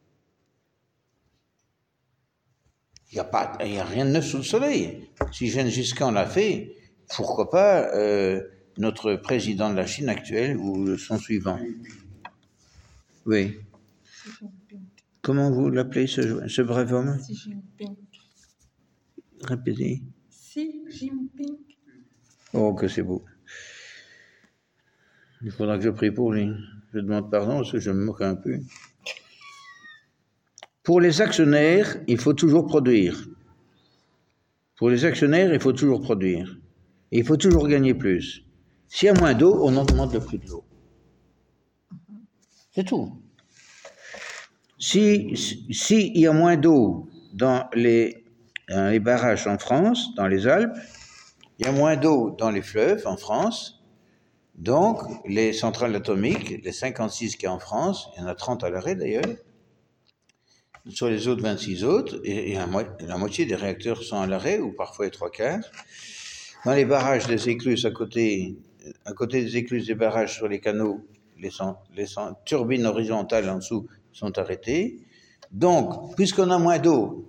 Il n'y a rien de neuf sous le soleil. Si Gengis Khan l'a fait, pourquoi pas notre président de la Chine actuel ou son suivant? Oui. Comment vous l'appelez, ce brave homme? Xi Jinping. Répétez. Xi Jinping. Oh, que c'est beau. Il faudra que je prie pour lui. Je demande pardon parce que je me moque un peu. Pour les actionnaires, il faut toujours produire. Pour les actionnaires, il faut toujours produire. Et il faut toujours gagner plus. S'il y a moins d'eau, on augmente le prix de l'eau. C'est tout. S'il y a moins d'eau dans les barrages en France, dans les Alpes, il y a moins d'eau dans les fleuves en France, donc les centrales atomiques, les 56 qu'il y a en France, il y en a 30 à l'arrêt d'ailleurs, sur les autres 26 autres, et la moitié des réacteurs sont à l'arrêt, ou parfois les 3/4. Dans les barrages des écluses, à côté des écluses des barrages sur les canaux, les turbines horizontales en dessous sont arrêtées. Donc, puisqu'on a moins d'eau,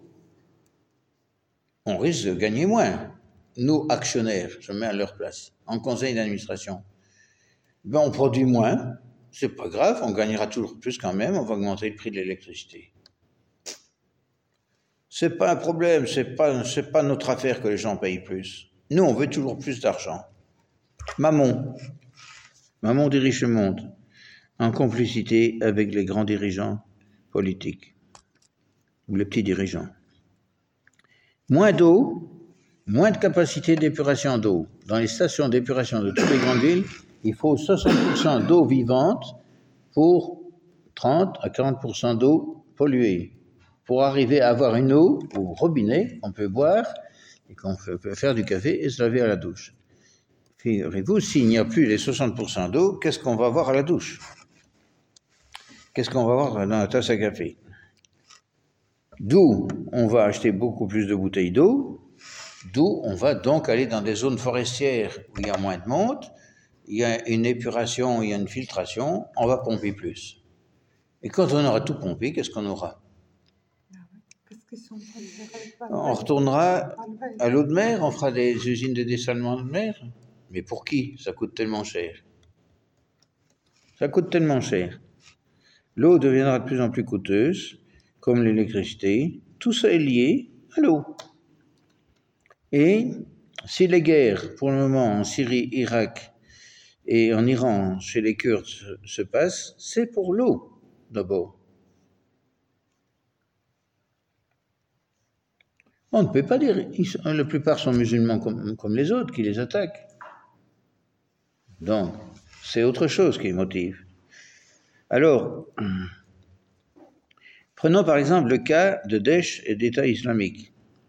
on risque de gagner moins. Nous, actionnaires, je mets à leur place, en conseil d'administration, on produit moins, c'est pas grave, on gagnera toujours plus quand même, on va augmenter le prix de l'électricité. C'est pas un problème, c'est pas notre affaire que les gens payent plus. Nous, on veut toujours plus d'argent. Mammon dirige le monde, en complicité avec les grands dirigeants politiques, ou les petits dirigeants. Moins d'eau, moins de capacité d'épuration d'eau. Dans les stations d'épuration de toutes les grandes villes, il faut 60% d'eau vivante pour 30 à 40% d'eau polluée. Pour arriver à avoir une eau au robinet qu'on peut boire et qu'on peut faire du café et se laver à la douche. Figurez-vous, s'il n'y a plus les 60% d'eau, qu'est-ce qu'on va avoir à la douche? Qu'est-ce qu'on va avoir dans la tasse à café? D'où on va acheter beaucoup plus de bouteilles d'eau, d'où on va donc aller dans des zones forestières où il y a moins de monde, il y a une épuration, il y a une filtration, on va pomper plus. Et quand on aura tout pompé, qu'est-ce qu'on aura? On retournera à l'eau de mer, on fera des usines de dessalement de mer. Mais pour qui? Ça coûte tellement cher. Ça coûte tellement cher. L'eau deviendra de plus en plus coûteuse, comme l'électricité. Tout ça est lié à l'eau. Et si les guerres, pour le moment, en Syrie, Irak et en Iran, chez les Kurdes, se passent, c'est pour l'eau, d'abord. On ne peut pas dire, la plupart sont musulmans comme les autres qui les attaquent. Donc, c'est autre chose qui motive. Alors, prenons par exemple le cas de Daesh et d'État islamique.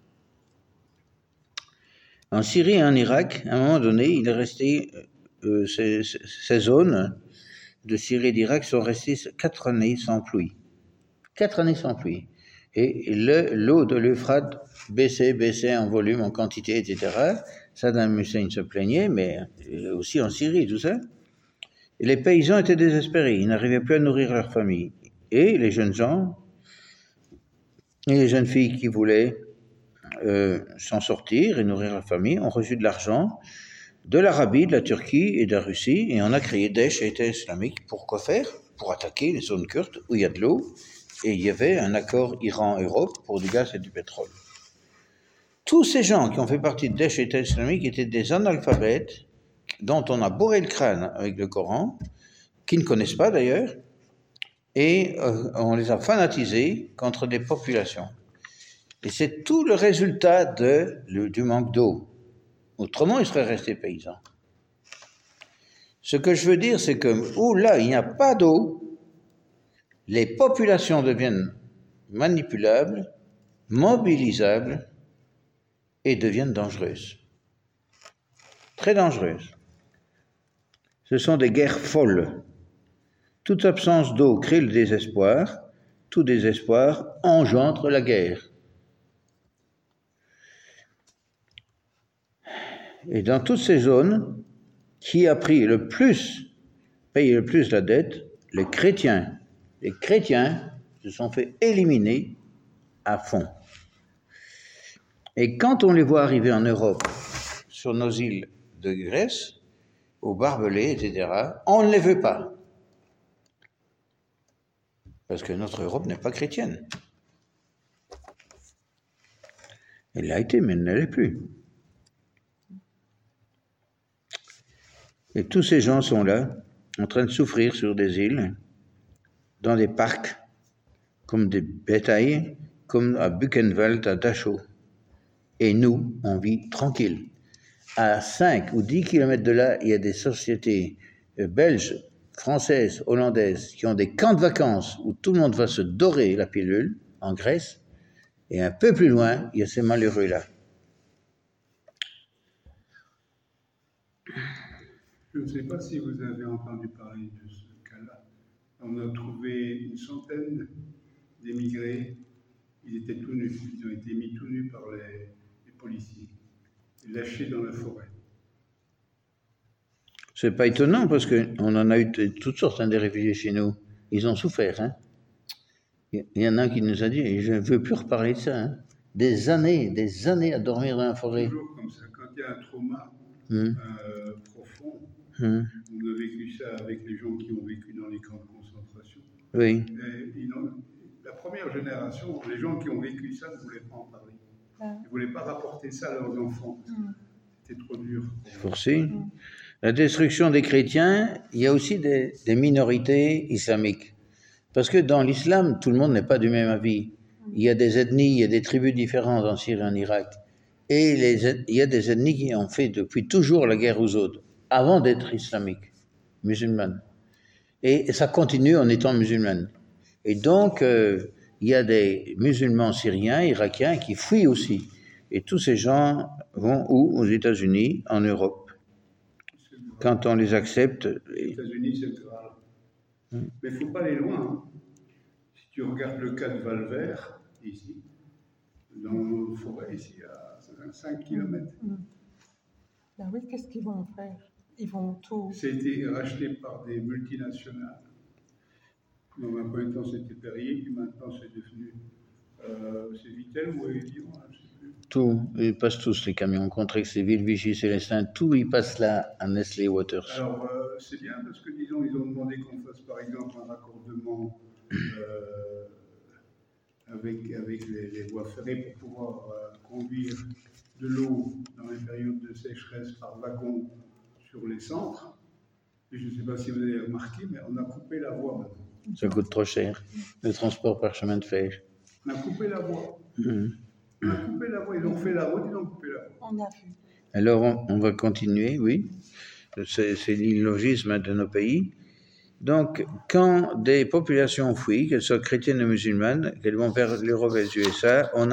En Syrie et en Irak, à un moment donné, il est resté, ces zones de Syrie et d'Irak sont restées 4 années sans pluie. 4 années sans pluie. Et l'eau de l'Euphrate baissait en volume, en quantité, etc. Saddam Hussein se plaignait, mais aussi en Syrie, tout ça. Et les paysans étaient désespérés, ils n'arrivaient plus à nourrir leur famille. Et les jeunes gens, et les jeunes filles qui voulaient s'en sortir et nourrir leur famille, ont reçu de l'argent de l'Arabie, de la Turquie et de la Russie, et on a créé Daesh et État islamique. Pour quoi faire? Pour attaquer les zones kurdes où il y a de l'eau, et il y avait un accord Iran-Europe pour du gaz et du pétrole. Tous ces gens qui ont fait partie de Daesh et État islamique étaient des analphabètes dont on a bourré le crâne avec le Coran, qui ne connaissent pas d'ailleurs, et on les a fanatisés contre des populations. Et c'est tout le résultat du manque d'eau. Autrement, ils seraient restés paysans. Ce que je veux dire, c'est que où là, il n'y a pas d'eau, les populations deviennent manipulables, mobilisables et deviennent dangereuses. Très dangereuses. Ce sont des guerres folles. Toute absence d'eau crée le désespoir. Tout désespoir engendre la guerre. Et dans toutes ces zones, qui a payé le plus la dette? Les chrétiens. Les chrétiens se sont fait éliminer à fond. Et quand on les voit arriver en Europe, sur nos îles de Grèce, aux barbelés, etc., on ne les veut pas. Parce que notre Europe n'est pas chrétienne. Elle l'a été, mais elle ne l'est plus. Et tous ces gens sont là, en train de souffrir sur des îles, dans des parcs, comme des bétails, comme à Buchenwald, à Dachau. Et nous, on vit tranquille. À 5 ou 10 kilomètres de là, il y a des sociétés belges, françaises, hollandaises, qui ont des camps de vacances où tout le monde va se dorer la pilule, en Grèce, et un peu plus loin, il y a ces malheureux-là. Je ne sais pas si vous avez entendu parler de ce cas-là. On a trouvé une centaine d'émigrés. Ils étaient tout nus. Ils ont été mis tout nus par les policiers, lâchés dans la forêt. C'est pas étonnant parce qu'on en a eu toutes sortes des réfugiés chez nous. Ils ont souffert. Hein. Il y en a un qui nous a dit, je ne veux plus reparler de ça. Hein. Des années à dormir dans la forêt. Toujours comme ça. Quand il y a un trauma profond, on a vécu ça avec les gens qui ont vécu dans les camps de concentration. Oui. La première génération, les gens qui ont vécu ça ne voulaient pas en parler. Ils ne voulaient pas rapporter ça à leurs enfants. C'était trop dur. C'est forcé. La destruction des chrétiens, il y a aussi des minorités islamiques. Parce que dans l'islam, tout le monde n'est pas du même avis. Il y a des ethnies, il y a des tribus différentes en Syrie et en Irak. Et il y a des ethnies qui ont fait depuis toujours la guerre aux autres, avant d'être islamiques, musulmanes. Et ça continue en étant musulmanes. Et donc, il y a des musulmans syriens, irakiens qui fuient aussi. Et tous ces gens vont où? Aux États-Unis, en Europe. Quand on les accepte. Les États-Unis, c'est grave. Mais il ne faut pas aller loin. Hein. Si tu regardes le cas de Valvert, ici, dans nos forêts, ici, à 5 km. Ben oui, qu'est-ce qu'ils vont faire? Ils vont tout. C'était racheté par des multinationales. Dans un premier temps, c'était Perrier, puis maintenant, c'est devenu. C'est Vittel ou Evian, je ne sais plus. Tout, ils passent tous les camions, Contrex, Vichy, Célestin, tout, ils passent là à Nestlé Waters. Alors, c'est bien parce que, disons, ils ont demandé qu'on fasse, par exemple, un raccordement avec les voies ferrées pour pouvoir conduire de l'eau dans les périodes de sécheresse par wagon sur les centres. Et je ne sais pas si vous avez remarqué, mais on a coupé la voie maintenant. Ça coûte trop cher, le transport par chemin de fer. On a coupé la voie. On a coupé la voie, ils ont fait la route, ils ont coupé la voie. On a vu. Alors, on va continuer, oui. C'est l'illogisme de nos pays. Donc, quand des populations fuient, qu'elles soient chrétiennes ou musulmanes, qu'elles vont vers l'Europe et les USA, on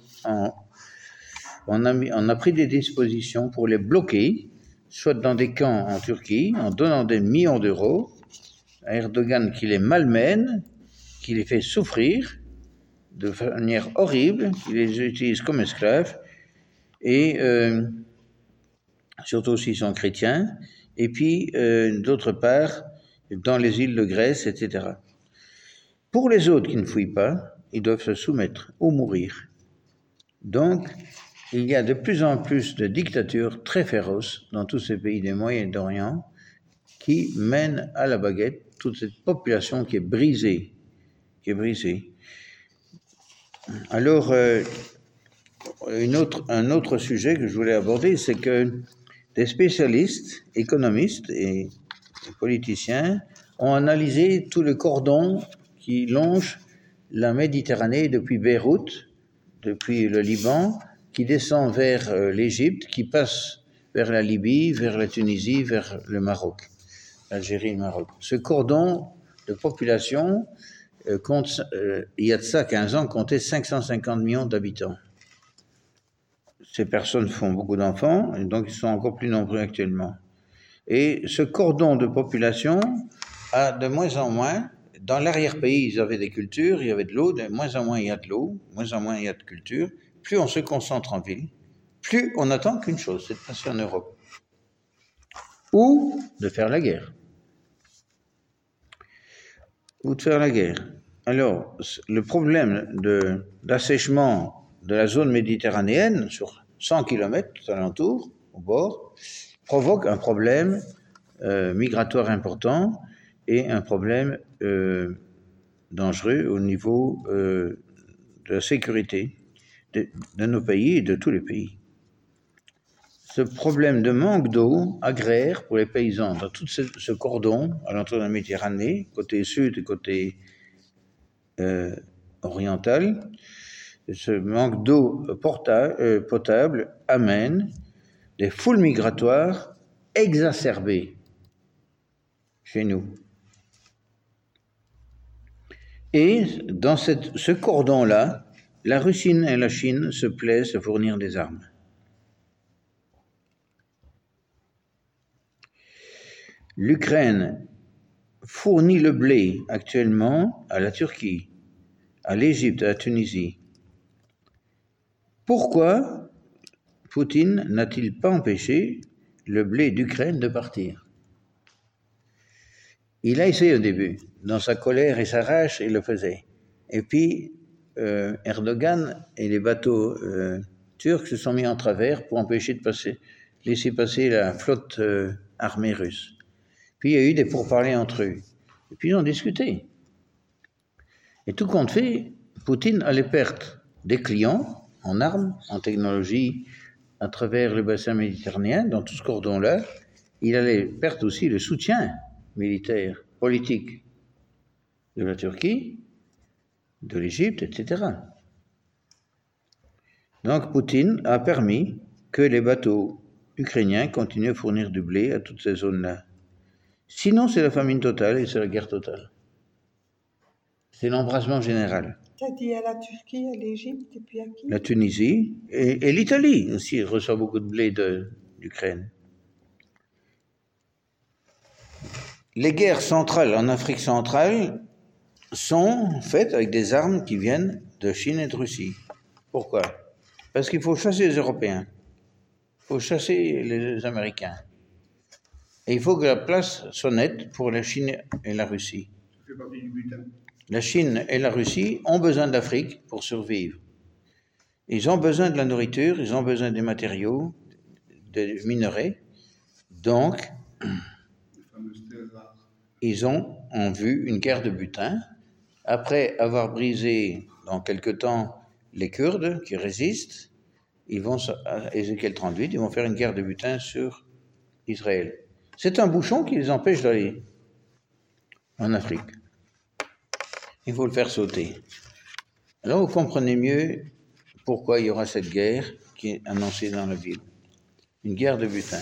a pris des dispositions pour les bloquer, soit dans des camps en Turquie, en donnant des millions d'euros à Erdogan qui les malmène, qui les fait souffrir de manière horrible, qui les utilise comme esclaves, et surtout s'ils sont chrétiens, et puis d'autre part, dans les îles de Grèce, etc. Pour les autres qui ne fuient pas, ils doivent se soumettre ou mourir. Donc, il y a de plus en plus de dictatures très féroces dans tous ces pays du Moyen-Orient qui mènent à la baguette toute cette population qui est brisée. Alors, un autre sujet que je voulais aborder, c'est que des spécialistes, économistes et politiciens ont analysé tout le cordon qui longe la Méditerranée depuis Beyrouth, depuis le Liban, qui descend vers l'Égypte, qui passe vers la Libye, vers la Tunisie, vers le Maroc, l'Algérie et le Maroc. Ce cordon de population compte, il y a de ça 15 ans, comptait 550 millions d'habitants. Ces personnes font beaucoup d'enfants, et donc ils sont encore plus nombreux actuellement. Et ce cordon de population a de moins en moins, dans l'arrière-pays, ils avaient des cultures, il y avait de l'eau, de moins en moins il y a de l'eau, de moins en moins il y a de culture. Plus on se concentre en ville, plus on attend qu'une chose, c'est de passer en Europe. Ou de faire la guerre. Alors, le problème d'assèchement de la zone méditerranéenne, sur 100 km tout alentour, au bord, provoque un problème migratoire important et un problème dangereux au niveau de la sécurité de nos pays et de tous les pays. Ce problème de manque d'eau agraire pour les paysans dans tout ce cordon à l'entrée de la Méditerranée, côté sud et côté oriental, ce manque d'eau potable amène des foules migratoires exacerbées chez nous. Et dans ce cordon-là, la Russie et la Chine se plaisent à fournir des armes. L'Ukraine fournit le blé actuellement à la Turquie, à l'Égypte, à la Tunisie. Pourquoi Poutine n'a-t-il pas empêché le blé d'Ukraine de partir? Il a essayé au début, dans sa colère et sa rage, il le faisait. Et puis, Erdogan et les bateaux turcs se sont mis en travers pour empêcher de laisser passer la flotte armée russe. Puis il y a eu des pourparlers entre eux. Et puis ils ont discuté. Et tout compte fait, Poutine allait perdre des clients en armes, en technologie, à travers le bassin méditerranéen, dans tout ce cordon-là. Il allait perdre aussi le soutien militaire, politique de la Turquie, de l'Égypte, etc. Donc Poutine a permis que les bateaux ukrainiens continuent à fournir du blé à toutes ces zones-là. Sinon, c'est la famine totale et c'est la guerre totale. C'est l'embrasement général. T'as dit à la Turquie, à l'Égypte et puis à qui? La Tunisie et l'Italie aussi reçoit beaucoup de blé d'Ukraine. Les guerres centrales en Afrique centrale sont faites avec des armes qui viennent de Chine et de Russie. Pourquoi? Parce qu'il faut chasser les Européens, il faut chasser les Américains. Et il faut que la place soit nette pour la Chine et la Russie. Ça fait partie du butin. La Chine et la Russie ont besoin d'Afrique pour survivre. Ils ont besoin de la nourriture, ils ont besoin des matériaux, des minerais. Donc, ils ont en vue une guerre de butin. Après avoir brisé dans quelque temps les Kurdes qui résistent, ils vont, à Ézéchiel 38, ils vont faire une guerre de butin sur Israël. C'est un bouchon qui les empêche d'aller en Afrique. Il faut le faire sauter. Alors vous comprenez mieux pourquoi il y aura cette guerre qui est annoncée dans la Bible. Une guerre de butin.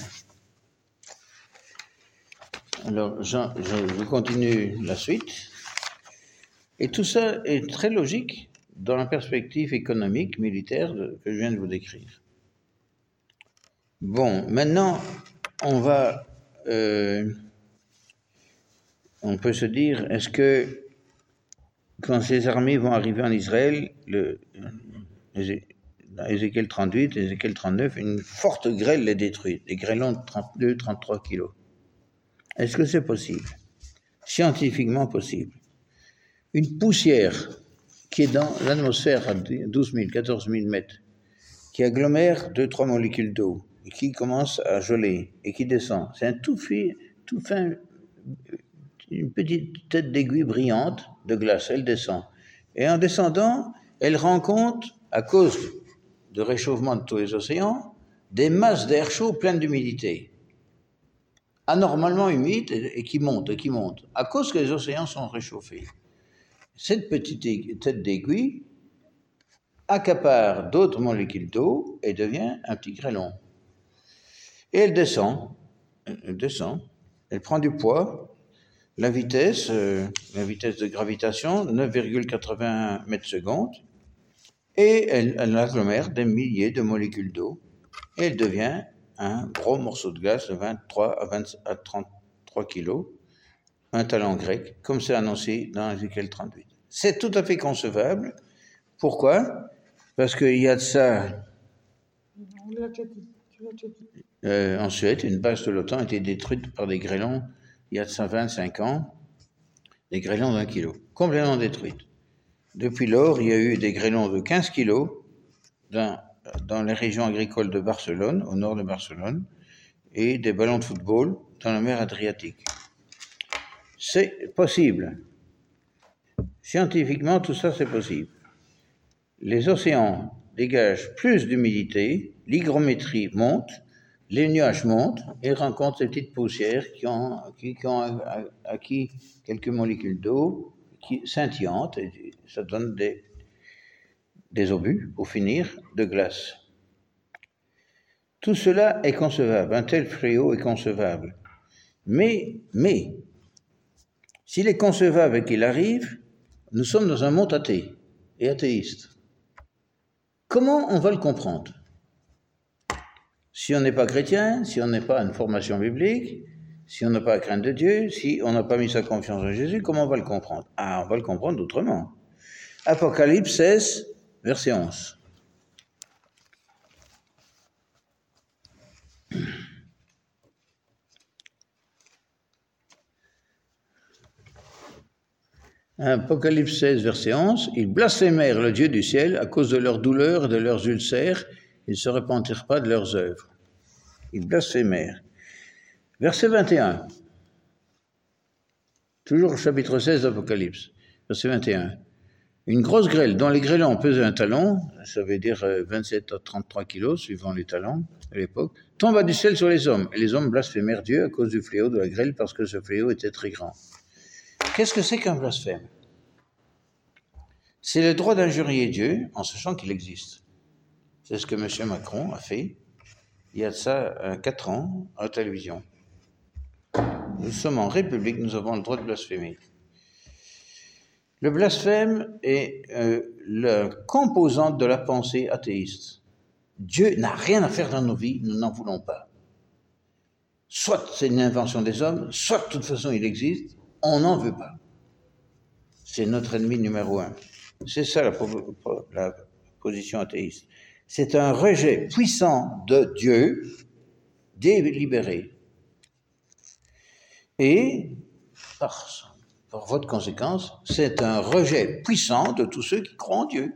Alors je continue la suite. Et tout ça est très logique dans la perspective économique, militaire que je viens de vous décrire. Bon, maintenant, on peut se dire, est-ce que quand ces armées vont arriver en Israël, dans Ézéchiel 38, Ézéchiel 39, une forte grêle les détruit, des grêlons de 32-33 kilos. Est-ce que c'est possible? Scientifiquement possible. Une poussière qui est dans l'atmosphère à 12 000, 14 000 mètres, qui agglomère 2-3 molécules d'eau, et qui commence à geler, et qui descend. C'est un tout fin, une petite tête d'aiguille brillante de glace, elle descend. Et en descendant, elle rencontre, à cause de réchauffement de tous les océans, des masses d'air chaud pleines d'humidité, anormalement humides et qui montent, à cause que les océans sont réchauffés. Cette petite tête d'aiguille accapare d'autres molécules d'eau et devient un petit grêlon. Et elle descend, elle prend du poids, la vitesse de gravitation, 9,81 mètres secondes, et elle agglomère des milliers de molécules d'eau, et elle devient un gros morceau de glace de 23 à 33 kilos, un talent grec, comme c'est annoncé dans Ézéchiel 38. C'est tout à fait concevable. Pourquoi? Parce qu'il y a de ça... On l'a déjà dit. Tu l'as déjà dit. En Suède, une base de l'OTAN a été détruite par des grêlons il y a de ça 25 ans, des grêlons d'1 kilo, complètement détruites. Depuis lors, il y a eu des grêlons de 15 kilos dans les régions agricoles de Barcelone, au nord de Barcelone, et des ballons de football dans la mer Adriatique. C'est possible. Scientifiquement, tout ça, c'est possible. Les océans dégagent plus d'humidité, l'hygrométrie monte, les nuages montent et rencontrent ces petites poussières qui ont acquis quelques molécules d'eau scintillantes, et ça donne des obus, pour finir, de glace. Tout cela est concevable, un tel fléau est concevable. Mais, s'il est concevable et qu'il arrive, nous sommes dans un monde athée et athéiste. Comment on va le comprendre? Si on n'est pas chrétien, si on n'a pas une formation biblique, si on n'a pas la crainte de Dieu, si on n'a pas mis sa confiance en Jésus, comment on va le comprendre? Ah, on va le comprendre autrement. Apocalypse 16, verset 11. Apocalypse 16, verset 11, « Ils blasphémèrent le Dieu du ciel à cause de leur douleur et de leurs ulcères, ils ne se repentirent pas de leurs œuvres. » Ils blasphémèrent. Verset 21, toujours au chapitre 16 d'Apocalypse, verset 21. « Une grosse grêle dont les grêlons pesaient un talon, ça veut dire 27 à 33 kilos, suivant les talons à l'époque, tomba du ciel sur les hommes, et les hommes blasphémèrent Dieu à cause du fléau de la grêle, parce que ce fléau était très grand. » Qu'est-ce que c'est qu'un blasphème? C'est le droit d'injurier Dieu en sachant qu'il existe. C'est ce que M. Macron a fait il y a de ça 4 ans à la télévision. Nous sommes en République, nous avons le droit de blasphémer. Le blasphème est la composante de la pensée athéiste. Dieu n'a rien à faire dans nos vies, nous n'en voulons pas. Soit c'est une invention des hommes, soit de toute façon il existe, on n'en veut pas. C'est notre ennemi numéro 1. C'est ça la position athéiste. C'est un rejet puissant de Dieu, délibéré. Et, par votre conséquence, c'est un rejet puissant de tous ceux qui croient en Dieu.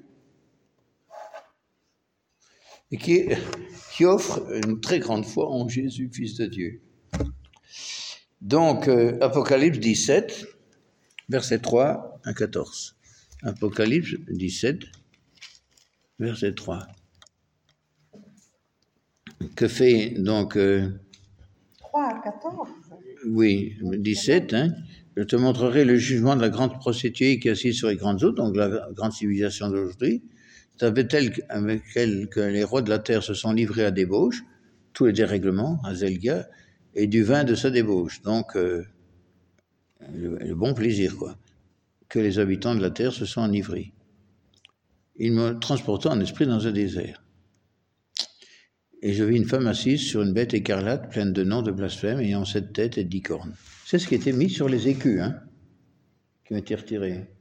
Et qui offrent une très grande foi en Jésus, Fils de Dieu. Donc, Apocalypse 17, verset 3 à 14. Apocalypse 17, verset 3. Que fait donc... 3 à 14. Oui, 17, hein. Je te montrerai le jugement de la grande prostituée qui est assise sur les grandes eaux, donc la grande civilisation d'aujourd'hui. C'est avec elle que les rois de la terre se sont livrés à débauche, tous les dérèglements, à Zelga, et du vin de sa débauche. Donc, le bon plaisir, quoi, que les habitants de la terre se sont enivrés. Il me transporta en esprit dans un désert. Et je vis une femme assise sur une bête écarlate, pleine de noms de blasphème, ayant 7 têtes et 10 cornes. C'est ce qui était mis sur les écus, hein, qui ont été retirés.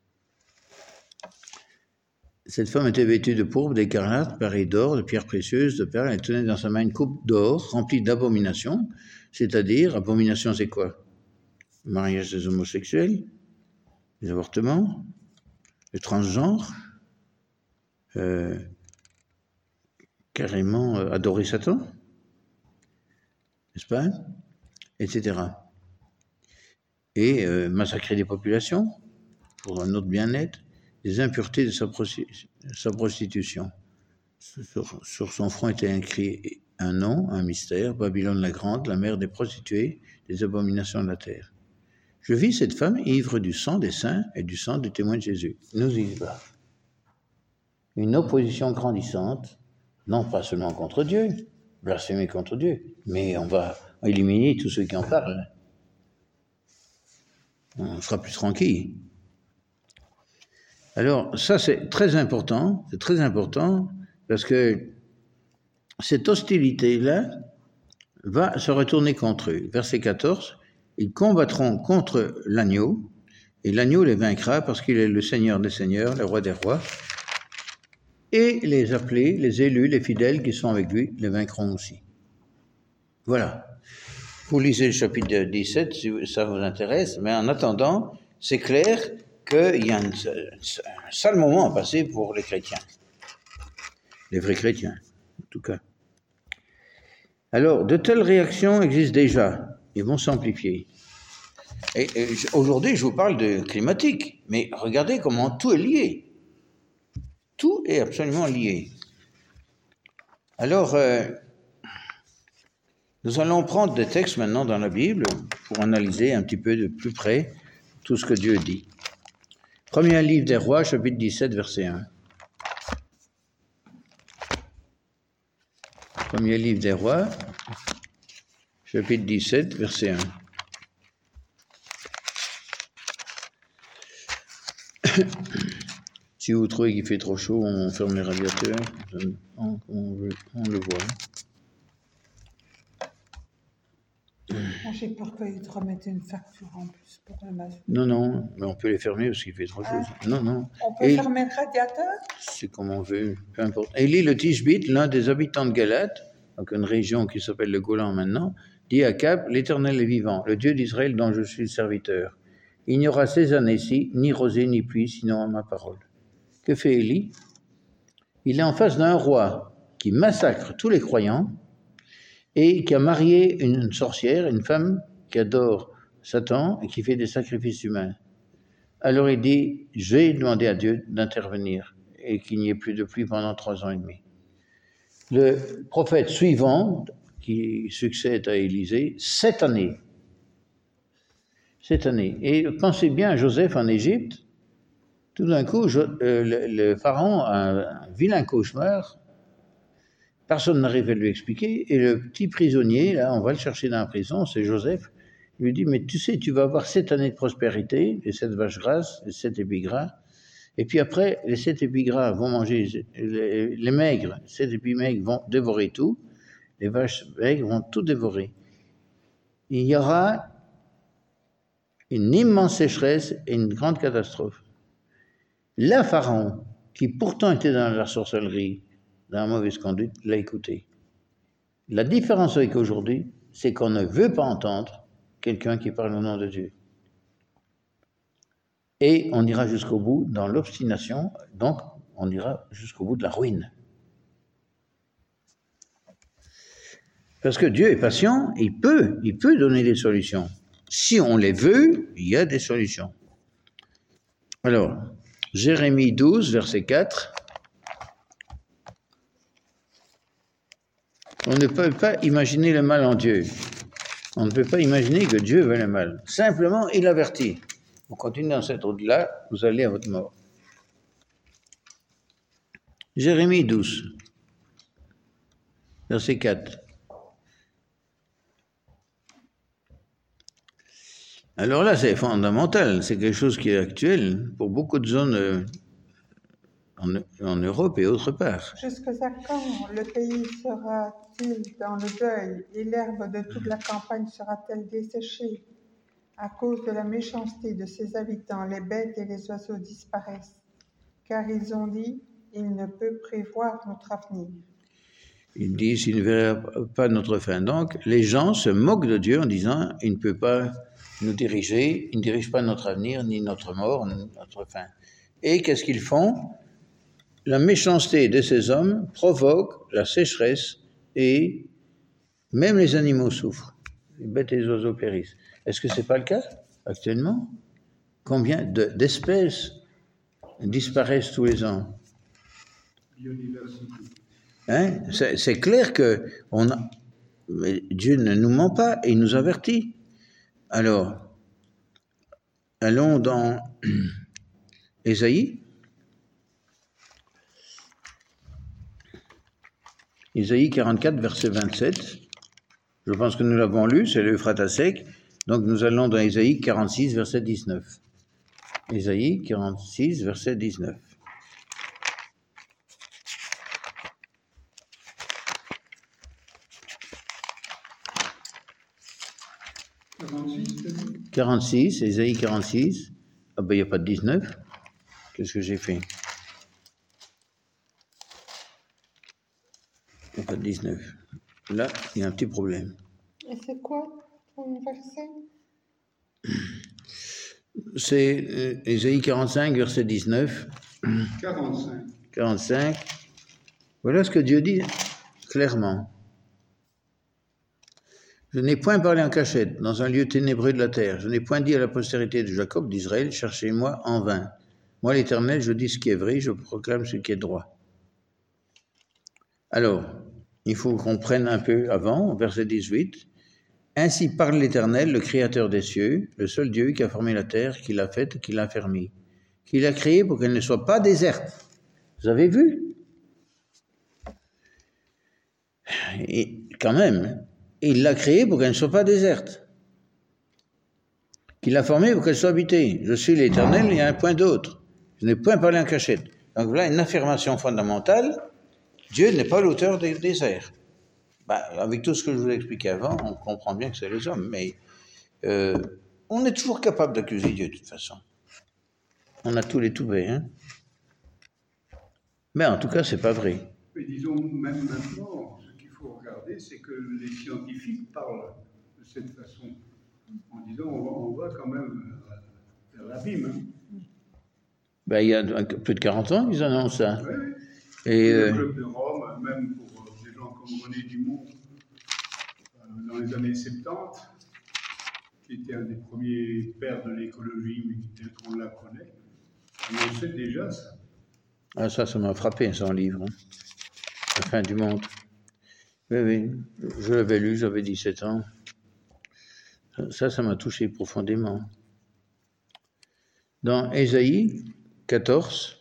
Cette femme était vêtue de pourpre, d'écarlate, parée d'or, de pierres précieuses, de perles. Elle tenait dans sa main une coupe d'or remplie d'abominations, c'est-à-dire, abomination c'est quoi? Le mariage des homosexuels, les avortements, le transgenre, carrément adorer Satan, n'est-ce pas? Etc. Et massacrer des populations pour notre bien-être, les impuretés de sa prostitution. Sur son front était écrit un nom, un mystère, Babylone la grande, la mère des prostituées, des abominations de la terre. Je vis cette femme ivre du sang des saints et du sang du témoin de Jésus. Nous y va. Une opposition grandissante, non pas seulement contre Dieu, blasphémer contre Dieu, mais on va éliminer tous ceux qui en parlent. On sera plus tranquille. Alors, ça c'est très important parce que cette hostilité-là va se retourner contre eux. Verset 14, ils combattront contre l'agneau, et l'agneau les vaincra parce qu'il est le Seigneur des seigneurs, le roi des rois, et les appelés, les élus, les fidèles qui sont avec lui, les vaincront aussi. Voilà. Vous lisez le chapitre 17 si ça vous intéresse, mais en attendant, c'est clair qu'il y a un sale moment à passer pour les chrétiens. Les vrais chrétiens, en tout cas. Alors, de telles réactions existent déjà. Ils vont s'amplifier. Et aujourd'hui, je vous parle de climatique, mais regardez comment tout est lié. Tout est absolument lié. Alors, nous allons prendre des textes maintenant dans la Bible pour analyser un petit peu de plus près tout ce que Dieu dit. Premier livre des Rois, chapitre 17, verset 1. Premier livre des Rois, chapitre 17, verset 1. Si vous trouvez qu'il fait trop chaud, on ferme les radiateurs, on le voit. J'ai peur qu'ils te remettent une facture en plus pour le match. Non, mais on peut les fermer parce qu'il fait trop chaud. Non. On peut fermer le radiateur? C'est comme on veut, peu importe. Élie le Tishbite, l'un des habitants de Galate, donc une région qui s'appelle le Golan maintenant, dit à Akab, l'Éternel est vivant, le Dieu d'Israël dont je suis le serviteur. Il n'y aura ces années-ci ni rosée ni pluie, sinon à ma parole. Que fait Élie? Il est en face d'un roi qui massacre tous les croyants et qui a marié une sorcière, une femme qui adore Satan et qui fait des sacrifices humains. Alors il dit, j'ai demandé à Dieu d'intervenir et qu'il n'y ait plus de pluie pendant 3 ans et demi. Le prophète suivant, qui succède à Élisée, 7 années. 7 années. Et pensez bien à Joseph en Égypte. Tout d'un coup, le pharaon a un vilain cauchemar. Personne n'arrive à lui expliquer. Et le petit prisonnier, là, on va le chercher dans la prison, c'est Joseph. Il lui dit, mais tu sais, tu vas avoir 7 années de prospérité, les 7 vaches grasses, les 7 épis gras. Et puis après, les 7 épis gras vont manger, les maigres, 7 épis maigres vont dévorer tout. Les vaches maigres vont tout dévorer. Il y aura une immense sécheresse et une grande catastrophe. Là, Pharaon, qui pourtant était dans la sorcellerie, dans la mauvaise conduite, l'a écouté. La différence avec aujourd'hui, c'est qu'on ne veut pas entendre quelqu'un qui parle au nom de Dieu. Et on ira jusqu'au bout dans l'obstination, donc on ira jusqu'au bout de la ruine. Parce que Dieu est patient, il peut donner des solutions. Si on les veut, il y a des solutions. Alors, Jérémie 12, verset 4. On ne peut pas imaginer le mal en Dieu. On ne peut pas imaginer que Dieu veut le mal. Simplement, il avertit. Vous continuez dans cette route-là, vous allez à votre mort. Jérémie 12, verset 4. Alors là, c'est fondamental, c'est quelque chose qui est actuel pour beaucoup de zones en Europe et autre part. Jusqu'à quand le pays sera-t-il dans le deuil et l'herbe de toute la campagne sera-t-elle desséchée? À cause de la méchanceté de ses habitants, les bêtes et les oiseaux disparaissent, car ils ont dit, il ne peut prévoir notre avenir. Ils disent, il ne verra pas notre fin. Donc, les gens se moquent de Dieu en disant, il ne peut pas nous diriger, il ne dirige pas notre avenir, ni notre mort, ni notre fin. Et qu'est-ce qu'ils font? La méchanceté de ces hommes provoque la sécheresse et même les animaux souffrent. Les bêtes et les oiseaux périssent. Est-ce que ce n'est pas le cas actuellement? Combien d'espèces disparaissent tous les ans? Hein? C'est clair que mais Dieu ne nous ment pas et il nous avertit. Alors, allons dans Ésaïe. Ésaïe 44, verset 27. Je pense que nous l'avons lu, c'est l'Euphrate à sec. Donc nous allons dans Ésaïe 46, verset 19. Ésaïe 46, verset 19. « 46, Ésaïe 46. Ah ben, il n'y a pas de 19. Qu'est-ce que j'ai fait? Il n'y a pas de 19. Là, il y a un petit problème. Et c'est quoi ton verset? C'est Ésaïe 45, verset 19. 45. 45. Voilà ce que Dieu dit clairement. Je n'ai point parlé en cachette, dans un lieu ténébreux de la terre. Je n'ai point dit à la postérité de Jacob, d'Israël, cherchez-moi en vain. Moi, l'Éternel, je dis ce qui est vrai, je proclame ce qui est droit. Alors, il faut qu'on prenne un peu avant, verset 18. Ainsi parle l'Éternel, le Créateur des cieux, le seul Dieu qui a formé la terre, qui l'a faite, qui l'a affermie, qui l'a créée pour qu'elle ne soit pas déserte. Vous avez vu? Et quand même, il l'a créée pour qu'elle ne soit pas déserte. Qu'il l'a formée pour qu'elle soit habitée. Je suis l'Éternel, il y a un point d'autre. Je n'ai point parlé en cachette. Donc voilà une affirmation fondamentale. Dieu n'est pas l'auteur des déserts. Avec tout ce que je vous ai expliqué avant, on comprend bien que c'est les hommes, mais on est toujours capable d'accuser Dieu de toute façon. On a tous les touvés, hein. Mais en tout cas, c'est pas vrai. Mais disons, même maintenant, ce qu'il faut regarder, c'est que les scientifiques parlent de cette façon, en disant on va quand même vers l'abîme. Hein. Il y a plus de 40 ans, ils annoncent ça. Oui. Et le club de Rome, même pour des gens comme René Dumont, dans les années 70, qui était un des premiers pères de l'écologie, tel qu'on la connaît, on sait déjà ça. Ah, ça m'a frappé, son livre. Hein. La fin du monde. Oui, je l'avais lu, j'avais 17 ans. Ça m'a touché profondément. Dans Ésaïe 14,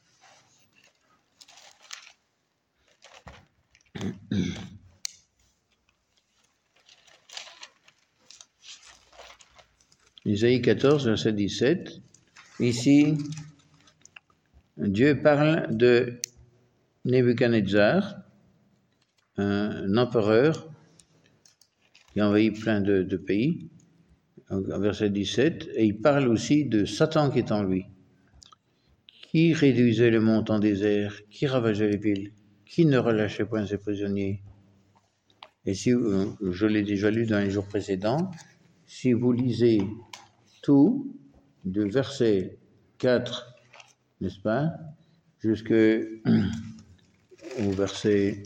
Ésaïe 14, verset 17, ici, Dieu parle de Nebuchadnezzar, un empereur qui a envahi plein de pays, en verset 17, et il parle aussi de Satan qui est en lui, qui réduisait le monde en désert, qui ravageait les villes, qui ne relâchait point ses prisonniers. Et si je l'ai déjà lu dans les jours précédents, si vous lisez tout, de verset 4, n'est-ce pas, jusqu'au verset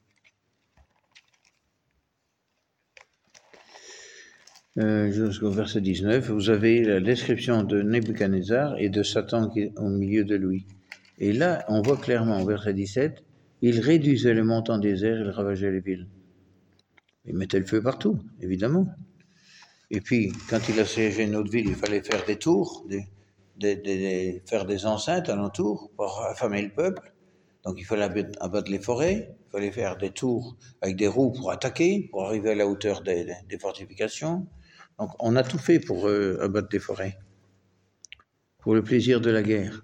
jusqu'au verset 19, vous avez la description de Nebuchadnezzar et de Satan qui est au milieu de lui. Et là, on voit clairement au verset 17, il réduisait le monde en désert, il ravageait les villes. Il mettait le feu partout, évidemment. Et puis, quand il assiégeait une autre ville, il fallait faire des tours, faire des enceintes alentour pour affamer le peuple. Donc il fallait abattre les forêts, il fallait faire des tours avec des roues pour attaquer, pour arriver à la hauteur des fortifications. Donc on a tout fait pour abattre des forêts, pour le plaisir de la guerre.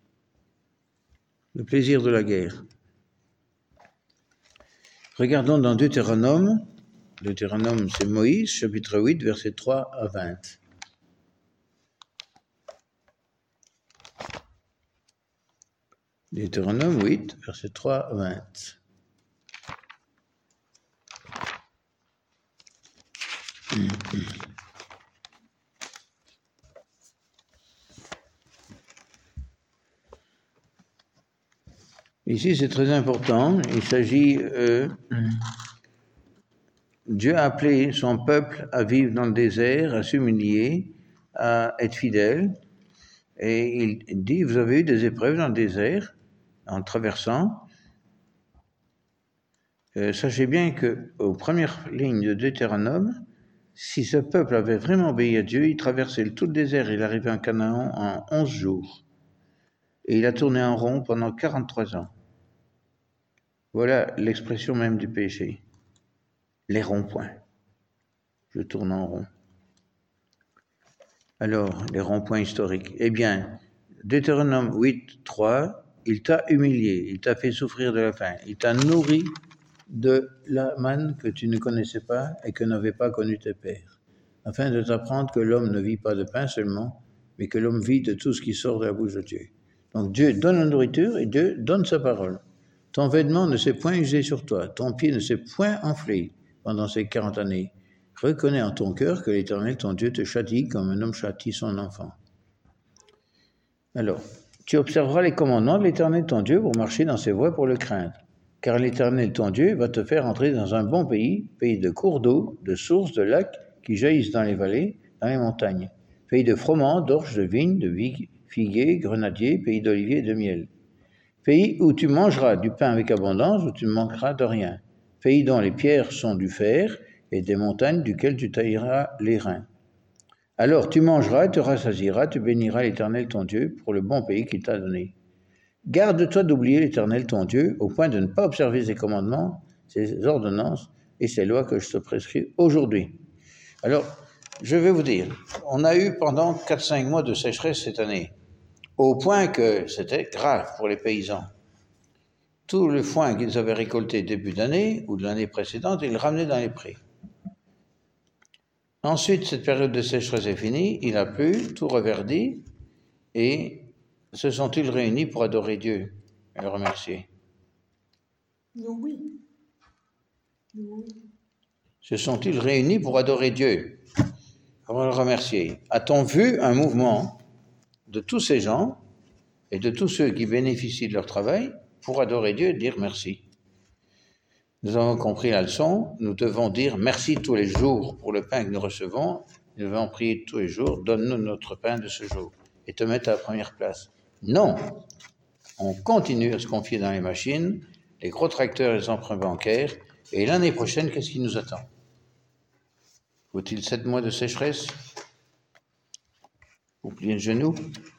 Le plaisir de la guerre. Regardons dans Deutéronome. Deutéronome, c'est Moïse, chapitre 8, versets 3 à 20. Deutéronome 8, versets 3 à 20. Ici, c'est très important. Il s'agit... Dieu a appelé son peuple à vivre dans le désert, à s'humilier, à être fidèle. Et il dit, vous avez eu des épreuves dans le désert, en traversant. sachez bien qu'aux premières lignes de Deutéronome, si ce peuple avait vraiment obéi à Dieu, il traversait tout le désert, il arrivait en Canaan en 11 jours. Et il a tourné en rond pendant 43 ans. Voilà l'expression même du péché. Les ronds-points. Je tourne en rond. Alors, les ronds-points historiques. Eh bien, Deutéronome 8, 3, il t'a humilié, il t'a fait souffrir de la faim, il t'a nourri de la manne que tu ne connaissais pas et que n'avaient pas connu tes pères, afin de t'apprendre que l'homme ne vit pas de pain seulement, mais que l'homme vit de tout ce qui sort de la bouche de Dieu. Donc Dieu donne la nourriture et Dieu donne sa parole. Ton vêtement ne s'est point usé sur toi, ton pied ne s'est point enflé pendant ces 40 années. Reconnais en ton cœur que l'Éternel, ton Dieu, te châtie comme un homme châtie son enfant. Alors, tu observeras les commandements de l'Éternel, ton Dieu, pour marcher dans ses voies, pour le craindre. Car l'Éternel, ton Dieu, va te faire entrer dans un bon pays, pays de cours d'eau, de sources, de lacs qui jaillissent dans les vallées, dans les montagnes. Pays de froment, d'orge, de vignes, de figuiers, grenadiers, pays d'oliviers et de miel. Pays où tu mangeras du pain avec abondance, où tu ne manqueras de rien. Pays dont les pierres sont du fer, et des montagnes duquel tu tailleras les reins. Alors tu mangeras, te rassasieras, tu béniras l'Éternel ton Dieu pour le bon pays qu'il t'a donné. Garde-toi d'oublier l'Éternel ton Dieu au point de ne pas observer ses commandements, ses ordonnances et ses lois que je te prescris aujourd'hui. Alors, je vais vous dire, on a eu pendant 4-5 mois de sécheresse cette année, au point que c'était grave pour les paysans. Tout le foin qu'ils avaient récolté début d'année ou de l'année précédente, ils le ramenaient dans les prés. Ensuite, cette période de sécheresse est finie, il a plu, tout reverdit, et se sont-ils réunis pour adorer Dieu et le remercier? Oui. Se sont-ils réunis pour adorer Dieu, pour le remercier? A-t-on vu un mouvement de tous ces gens et de tous ceux qui bénéficient de leur travail pour adorer Dieu et dire merci? Nous avons compris la leçon, nous devons dire merci tous les jours pour le pain que nous recevons, nous devons prier tous les jours, donne-nous notre pain de ce jour, et te mettre à la première place. Non, on continue à se confier dans les machines, les gros tracteurs et les emprunts bancaires, et l'année prochaine, qu'est-ce qui nous attend? Faut-il 7 mois de sécheresse? Vous pliez le genou?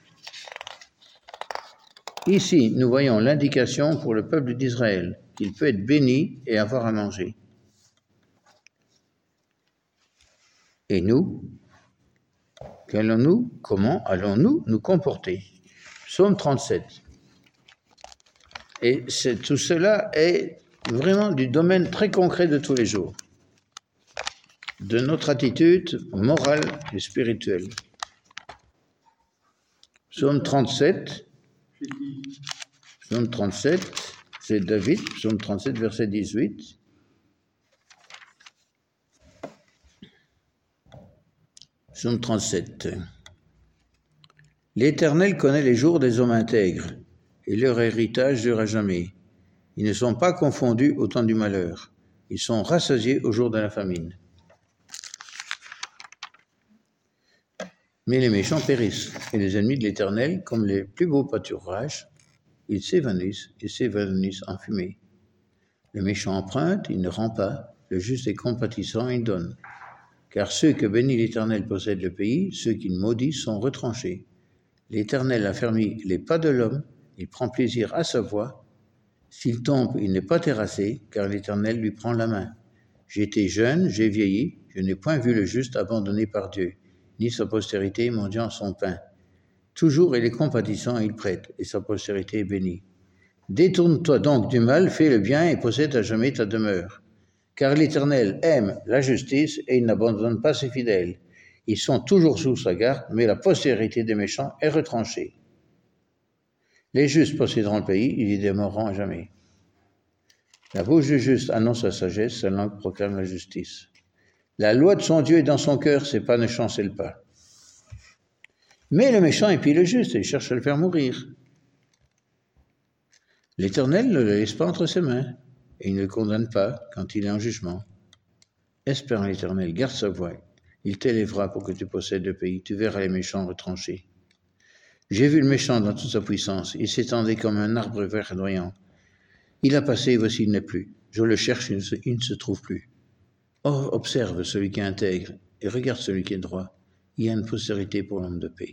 Ici, nous voyons l'indication pour le peuple d'Israël qu'il peut être béni et avoir à manger. Et nous, comment allons-nous nous comporter? Psaume 37. Et tout cela est vraiment du domaine très concret de tous les jours, de notre attitude morale et spirituelle. Psaume 37. Psaume 37, c'est David, psaume 37, verset 18. Psaume 37. L'Éternel connaît les jours des hommes intègres, et leur héritage dure à jamais. Ils ne sont pas confondus au temps du malheur. Ils sont rassasiés au jour de la famine. Mais les méchants périssent, et les ennemis de l'Éternel, comme les plus beaux pâturages, ils s'évanouissent en fumée. Le méchant emprunte, il ne rend pas, le juste est compatissant, il donne. Car ceux que bénit l'Éternel possèdent le pays, ceux qu'il maudit sont retranchés. L'Éternel a fermé les pas de l'homme, il prend plaisir à sa voix. S'il tombe, il n'est pas terrassé, car l'Éternel lui prend la main. J'étais jeune, j'ai vieilli, je n'ai point vu le juste abandonné par Dieu, ni sa postérité mendiant son pain. Toujours il est compatissant et il prête, et sa postérité est bénie. Détourne-toi donc du mal, fais le bien et possède à jamais ta demeure. Car l'Éternel aime la justice et il n'abandonne pas ses fidèles. Ils sont toujours sous sa garde, mais la postérité des méchants est retranchée. Les justes posséderont le pays, ils y demeureront à jamais. La bouche du juste annonce la sagesse, sa langue proclame la justice. La loi de son Dieu est dans son cœur, ses pas ne chancellent pas. Mais le méchant épie le juste et cherche à le faire mourir. L'Éternel ne le laisse pas entre ses mains, et il ne le condamne pas quand il est en jugement. Espère en l'Éternel, garde sa voie. Il t'élèvera pour que tu possèdes le pays, tu verras les méchants retranchés. J'ai vu le méchant dans toute sa puissance, il s'étendait comme un arbre verdoyant. Il a passé et voici il n'est plus. Je le cherche, il ne se trouve plus. Or, observe celui qui est intègre et regarde celui qui est droit. Il y a une postérité pour l'homme de paix.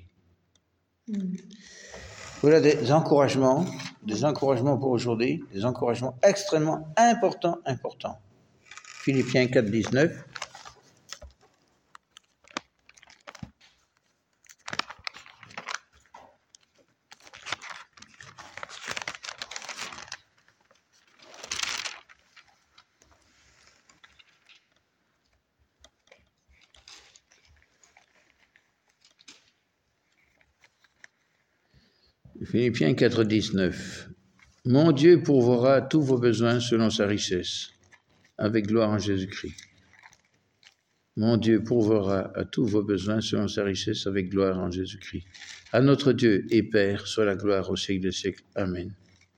Voilà des encouragements pour aujourd'hui, des encouragements extrêmement importants. Philippiens 4, 19. Philippiens 4, 19. Mon Dieu pourvoira tous vos besoins selon sa richesse, avec gloire en Jésus-Christ. Mon Dieu pourvoira à tous vos besoins selon sa richesse, avec gloire en Jésus-Christ. À notre Dieu et Père soit la gloire au siècle des siècles. Amen.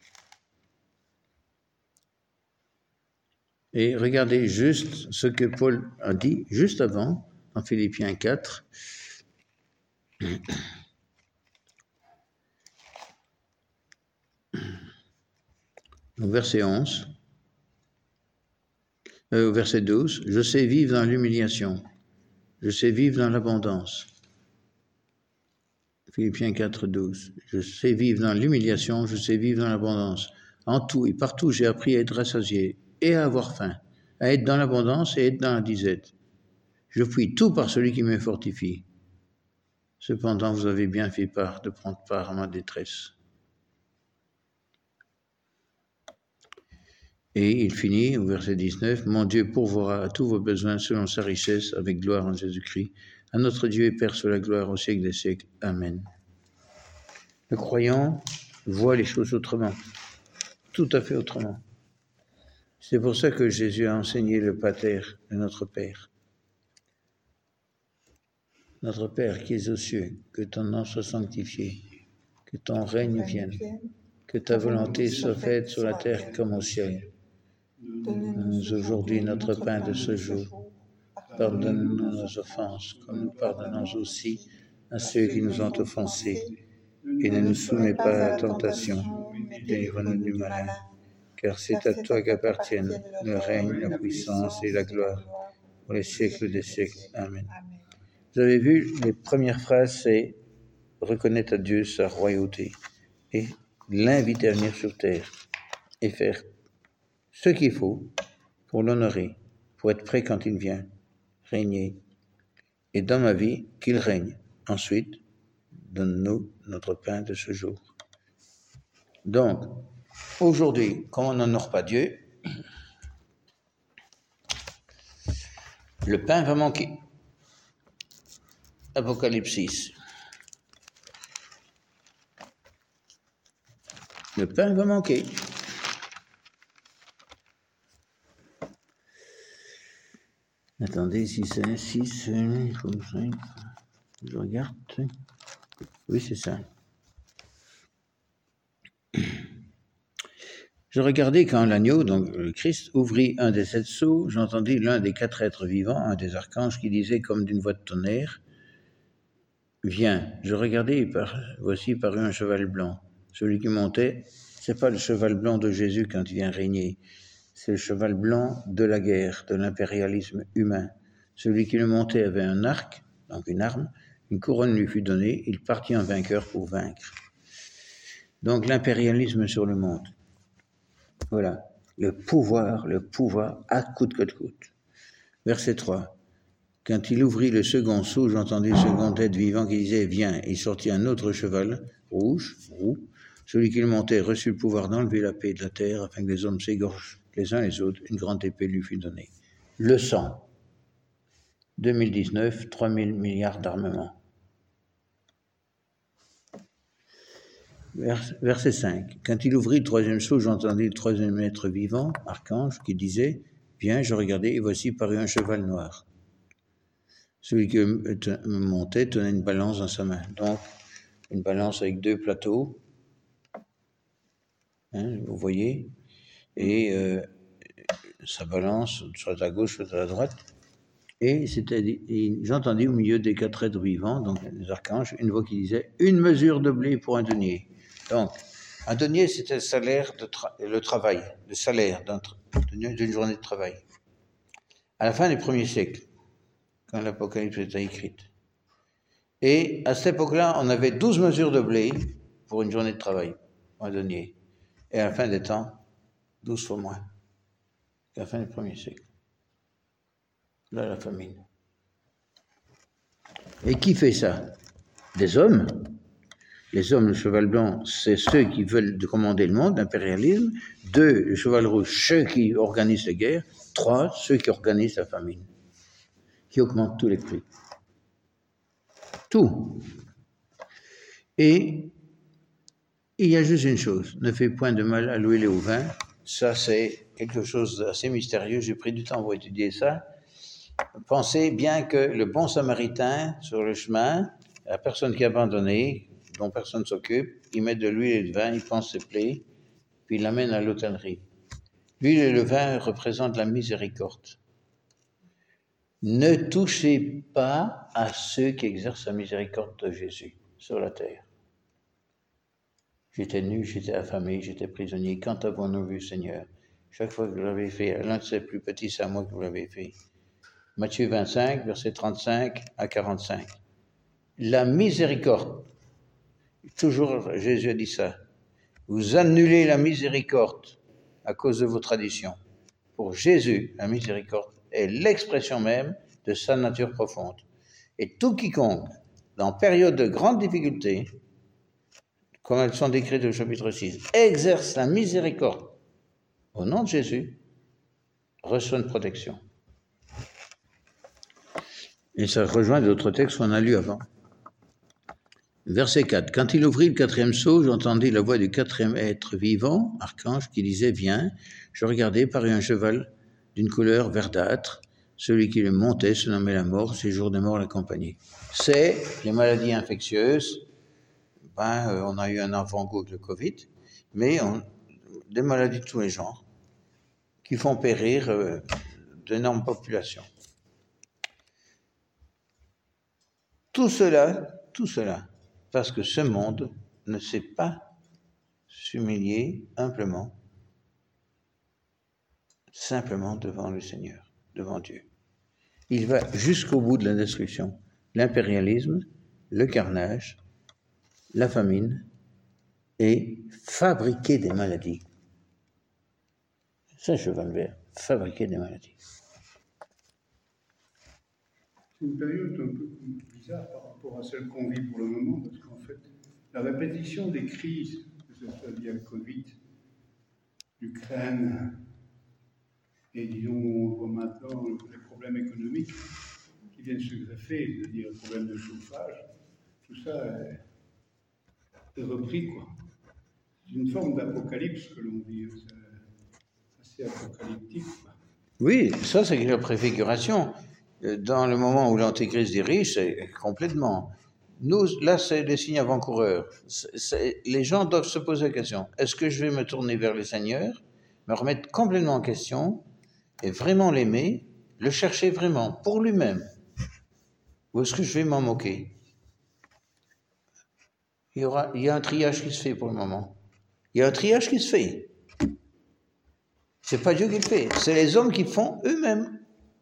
Et regardez juste ce que Paul a dit juste avant, en Philippiens 4. Au verset 11, au verset 12, je sais vivre dans l'humiliation, je sais vivre dans l'abondance. Philippiens 4, 12, je sais vivre dans l'humiliation, je sais vivre dans l'abondance. En tout et partout, j'ai appris à être rassasié et à avoir faim, à être dans l'abondance et à être dans la disette. Je puis tout par celui qui me fortifie. Cependant, vous avez bien fait part de prendre part à ma détresse. Et il finit au verset 19, « Mon Dieu pourvoira à tous vos besoins selon sa richesse, avec gloire en Jésus-Christ. À notre Dieu et Père soit la gloire au siècle des siècles. Amen. » Le croyant voit les choses autrement, tout à fait autrement. C'est pour ça que Jésus a enseigné le pater de notre Père. Notre Père qui es aux cieux, que ton nom soit sanctifié, que ton règne vienne, que ta volonté soit faite sur la terre comme au ciel. Donne-nous aujourd'hui notre pain de ce jour. Pardonne-nous nos offenses, comme nous pardonnons aussi à ceux qui nous ont offensés. Et ne nous soumets pas à la tentation, mais délivre-nous du malin. Car c'est à toi qu'appartiennent le règne, la puissance et la gloire pour les siècles des siècles. Amen. Vous avez vu, les premières phrases, c'est reconnaître à Dieu sa royauté et l'inviter à venir sur terre et faire ce qu'il faut pour l'honorer, pour être prêt quand il vient, régner. Et dans ma vie, qu'il règne. Ensuite, donne-nous notre pain de ce jour. Donc, aujourd'hui, comme on n'honore pas Dieu, le pain va manquer. Apocalypse 6. Le pain va manquer. Attendez, si c'est 6, comme 5, je regarde. Oui, c'est ça. Je regardais quand l'agneau, donc le Christ, ouvrit un des 7 sceaux, j'entendis l'un des 4 êtres vivants, un des archanges, qui disait comme d'une voix de tonnerre, « Viens !» Je regardais et voici parut un cheval blanc. Celui qui montait, c'est pas le cheval blanc de Jésus quand il vient régner, c'est le cheval blanc de la guerre, de l'impérialisme humain. Celui qui le montait avait un arc, donc une arme, une couronne lui fut donnée, il partit en vainqueur pour vaincre. Donc l'impérialisme sur le monde. Voilà, le pouvoir à coûte que coûte. Verset 3. Quand il ouvrit le second sceau, j'entendis le second être vivant qui disait « Viens !» Il sortit un autre cheval, roux. Celui qui le montait reçut le pouvoir d'enlever la paix de la terre afin que les hommes s'égorgent les uns les autres. Une grande épée lui fut donnée. Le sang. 2019, 3 000 milliards d'armements. Verset 5. Quand il ouvrit le troisième sceau, j'entendis le troisième être vivant, archange, qui disait « Viens !» Je regardai et voici parut un cheval noir. Celui qui me montait tenait une balance dans sa main. Donc, une balance avec 2 plateaux. Vous voyez, et sa balance, soit à gauche, soit à la droite, et j'entendis au milieu des 4 êtres vivants, donc les archanges, une voix qui disait « Une mesure de blé pour un denier ». Donc, Un denier, c'était le salaire, le travail, le salaire d'une journée de travail. À la fin du 1er siècle, quand l'Apocalypse était écrite. Et à cette époque-là, on avait 12 mesures de blé pour une journée de travail, un denier. Et à la fin des temps, 12 fois moins qu'à la fin du 1er siècle. Là, la famine. Et qui fait ça? Des hommes. Les hommes, le cheval blanc, c'est ceux qui veulent commander le monde, l'impérialisme. 2, le cheval rouge, ceux qui organisent les guerres. 3, ceux qui organisent la famine, qui augmentent tous les prix. Tout. Et il y a juste une chose, ne fais point de mal à l'huile et au vin. Ça, c'est quelque chose d'assez mystérieux. J'ai pris du temps pour étudier ça. Pensez bien que le bon samaritain, sur le chemin, la personne qui est abandonnée, dont personne ne s'occupe, il met de l'huile et du vin, il pense ses plaies, puis il l'amène à l'hôtellerie. L'huile et le vin représentent la miséricorde. Ne touchez pas à ceux qui exercent la miséricorde de Jésus sur la terre. J'étais nu, j'étais affamé, j'étais prisonnier. Quand avons-nous vu, Seigneur? Chaque fois que vous l'avez fait, à l'un de ses plus petits, c'est à moi que vous l'avez fait. Matthieu 25, versets 35 à 45. La miséricorde. Toujours, Jésus a dit ça. Vous annulez la miséricorde à cause de vos traditions. Pour Jésus, la miséricorde est l'expression même de sa nature profonde. Et tout quiconque, dans période de grande difficulté, comme elles sont décrites au chapitre 6, exerce la miséricorde au nom de Jésus, reçoit une protection. Et ça rejoint d'autres textes qu'on a lus avant. Verset 4. Quand il ouvrit le 4e sceau, j'entendis la voix du 4e être vivant, archange, qui disait « Viens ». Je regardai, parut un cheval d'une couleur verdâtre. Celui qui le montait se nommait la mort, ses jours de mort l'accompagnaient. C'est les maladies infectieuses. On a eu un avant-goût de le Covid, mais des maladies de tous les genres qui font périr d'énormes populations. Tout cela, parce que ce monde ne sait pas s'humilier simplement devant le Seigneur, devant Dieu. Il va jusqu'au bout de la destruction. L'impérialisme, le carnage, la famine et fabriquer des maladies. Ça, cheval vert, fabriquer des maladies. C'est une période un peu bizarre par rapport à celle qu'on vit pour le moment, parce qu'en fait, la répétition des crises, que ce soit lié à le Covid, l'Ukraine, et disons, on voit maintenant les problèmes économiques qui viennent se greffer, c'est-à-dire le problème de chauffage, tout ça est repris, quoi. C'est une forme d'apocalypse que l'on vit, c'est assez apocalyptique, quoi. Oui, ça c'est la préfiguration. Dans le moment où l'Antéchrist dirige, c'est complètement. Nous, là, c'est des signes avant-coureurs. Les gens doivent se poser la question, est-ce que je vais me tourner vers le Seigneur, me remettre complètement en question, et vraiment l'aimer, le chercher vraiment, pour lui-même, ou est-ce que je vais m'en moquer? Il y a un triage qui se fait pour le moment. Il y a un triage qui se fait. C'est pas Dieu qui le fait, c'est les hommes qui font eux-mêmes.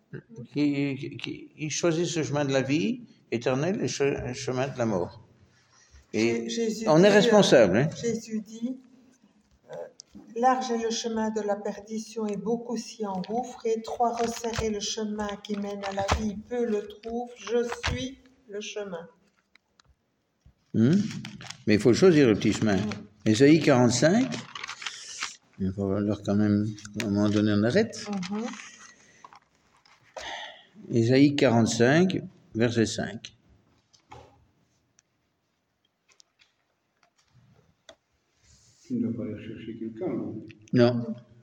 Qui choisissent ce chemin de la vie éternelle et le chemin de la mort. Et on est responsable. Jésus dit, large est le chemin de la perdition et beaucoup s'y engouffrent, et étroit resserré le chemin qui mène à la vie, peu le trouvent, je suis le chemin. Mais il faut choisir le petit chemin. Ésaïe 45, il va falloir quand même, à un moment donné, on arrête. Ésaïe 45, verset 5. Tu ne dois pas aller chercher quelqu'un, non?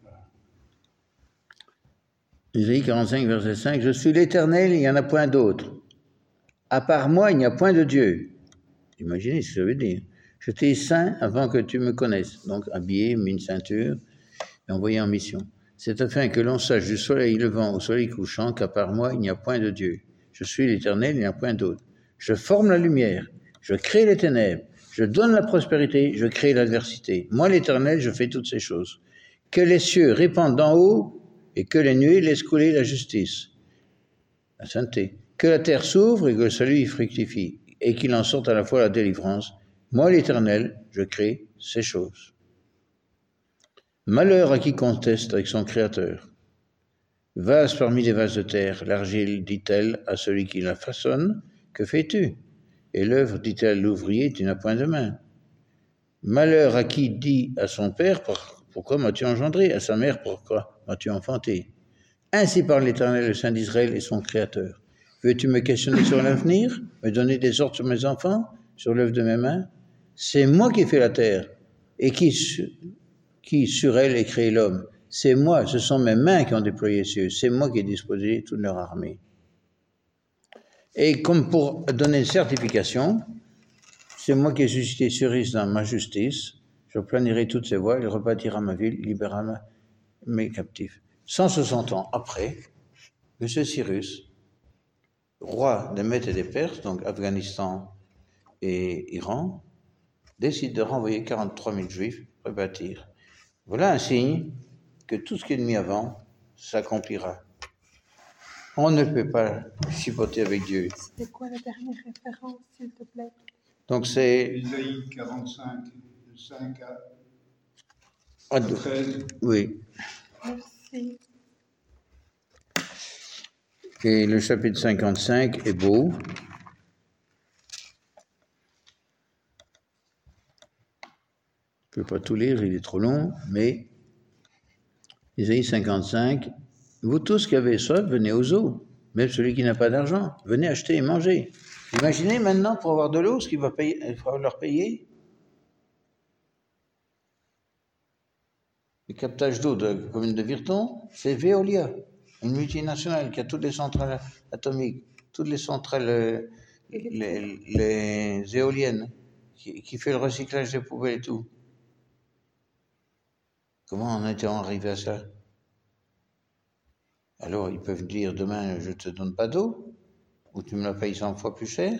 Ésaïe 45, verset 5. Je suis l'Éternel, il n'y en a point d'autre. À part moi, il n'y a point de Dieu. Imaginez ce que ça veut dire. Je t'ai saint avant que tu me connaisses. Donc habillé, mis une ceinture et envoyé en mission. C'est afin que l'on sache du soleil levant au soleil couchant qu'à part moi, il n'y a point de Dieu. Je suis l'Éternel, il n'y a point d'autre. Je forme la lumière, je crée les ténèbres, Je donne la prospérité, je crée l'adversité. Moi, l'Éternel, je fais toutes ces choses. Que les cieux répandent d'en haut et que les nuées laissent couler la justice, la sainteté. Que la terre s'ouvre et que le salut y fructifie et qu'il en sorte à la fois la délivrance. Moi, l'Éternel, je crée ces choses. Malheur à qui conteste avec son Créateur. Vase parmi les vases de terre, l'argile dit-elle à celui qui la façonne, que fais-tu? Et l'œuvre dit-elle à l'ouvrier, tu n'as point de main. Malheur à qui dit à son père, pourquoi m'as-tu engendré? À sa mère, pourquoi m'as-tu enfanté? Ainsi parle l'Éternel, le Saint d'Israël et son Créateur. Veux-tu me questionner sur l'avenir, me donner des ordres sur mes enfants, sur l'œuvre de mes mains? C'est moi qui ai fait la terre, et qui sur elle ait créé l'homme. C'est moi, ce sont mes mains qui ont déployé les cieux, c'est moi qui ai disposé toute leur armée. Et comme pour donner une certification, c'est moi qui ai suscité Cyrus dans ma justice, je planerai toutes ses voies, il rebâtira ma ville, libérera mes captifs. 160 ans après, M. Cyrus, roi des Mèdes et des Perses, donc Afghanistan et Iran, décide de renvoyer 43 000 Juifs rebâtir. Voilà un signe que tout ce qui est mis avant s'accomplira. On ne peut pas chipoter avec Dieu. C'était quoi la dernière référence, s'il te plaît? Donc c'est... Isaïe 45, de 5 à 13. Oui. Merci. Et le chapitre 55 est beau. Je ne peux pas tout lire, il est trop long, mais Isaïe 55, vous tous qui avez soif, venez aux eaux, même celui qui n'a pas d'argent, venez acheter et manger. Imaginez maintenant, pour avoir de l'eau, ce qu'il va leur payer. Le captage d'eau de la commune de Virton, c'est Veolia, une multinationale qui a toutes les centrales atomiques, toutes les centrales, les éoliennes, qui fait le recyclage des poubelles et tout. Comment en est-on arrivé à ça? Alors, ils peuvent dire demain, je ne te donne pas d'eau, ou tu me la payes 100 fois plus cher.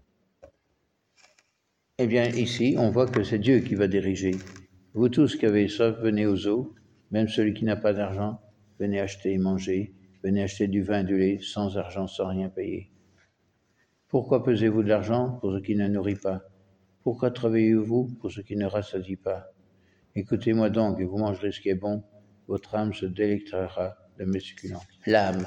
Eh bien, ici, on voit que c'est Dieu qui va diriger. Vous tous qui avez soif, venez aux eaux, même celui qui n'a pas d'argent, venez acheter et manger, venez acheter du vin et du lait, sans argent, sans rien payer. Pourquoi pesez-vous de l'argent pour ce qui ne nourrit pas? Pourquoi travaillez-vous pour ce qui ne rassasie pas? Écoutez-moi donc, et vous mangerez ce qui est bon, votre âme se délectera de mes succulents. L'âme.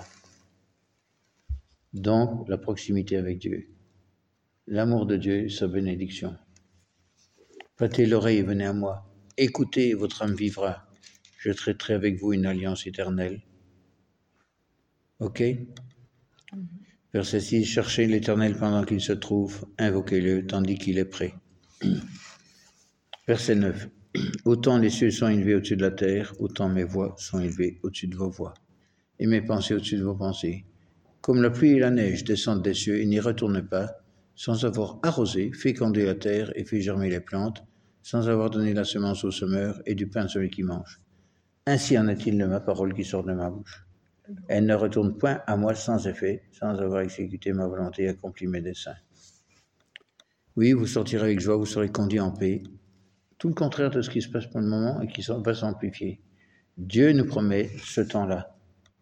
Donc, la proximité avec Dieu. L'amour de Dieu, sa bénédiction. Prêtez l'oreille et venez à moi. Écoutez, votre âme vivra. Je traiterai avec vous une alliance éternelle. Ok? Verset 6. Cherchez l'Éternel pendant qu'il se trouve, invoquez-le tandis qu'il est prêt. Verset 9. Autant les cieux sont élevés au-dessus de la terre, autant mes voix sont élevées au-dessus de vos voix, et mes pensées au-dessus de vos pensées. Comme la pluie et la neige descendent des cieux et n'y retournent pas, sans avoir arrosé, fécondé la terre et fait germer les plantes, sans avoir donné la semence au semeur et du pain à celui qui mange. Ainsi en est-il de ma parole qui sort de ma bouche. Elle ne retourne point à moi sans effet, sans avoir exécuté ma volonté et accompli mes desseins. Oui, vous sortirez avec joie, vous serez conduits en paix. Tout le contraire de ce qui se passe pour le moment et qui va s'amplifier. Dieu nous promet ce temps-là.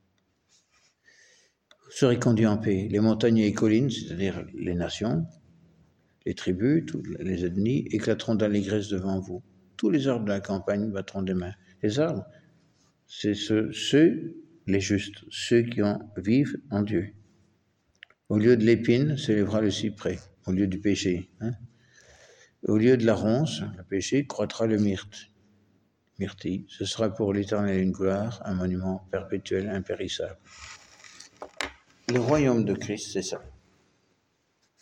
Vous serez conduits en paix. Les montagnes et les collines, c'est-à-dire les nations, les tribus, toutes les ethnies, éclateront d'allégresse devant vous. Tous les arbres de la campagne battront des mains. Les arbres, c'est ceux, les justes, ceux qui vivent en Dieu. Au lieu de l'épine, s'élèvera le cyprès, au lieu du péché. Au lieu de la ronce, le péché, croîtra le myrtille. Ce sera pour l'Éternel une gloire, un monument perpétuel, impérissable. Le royaume de Christ, c'est ça.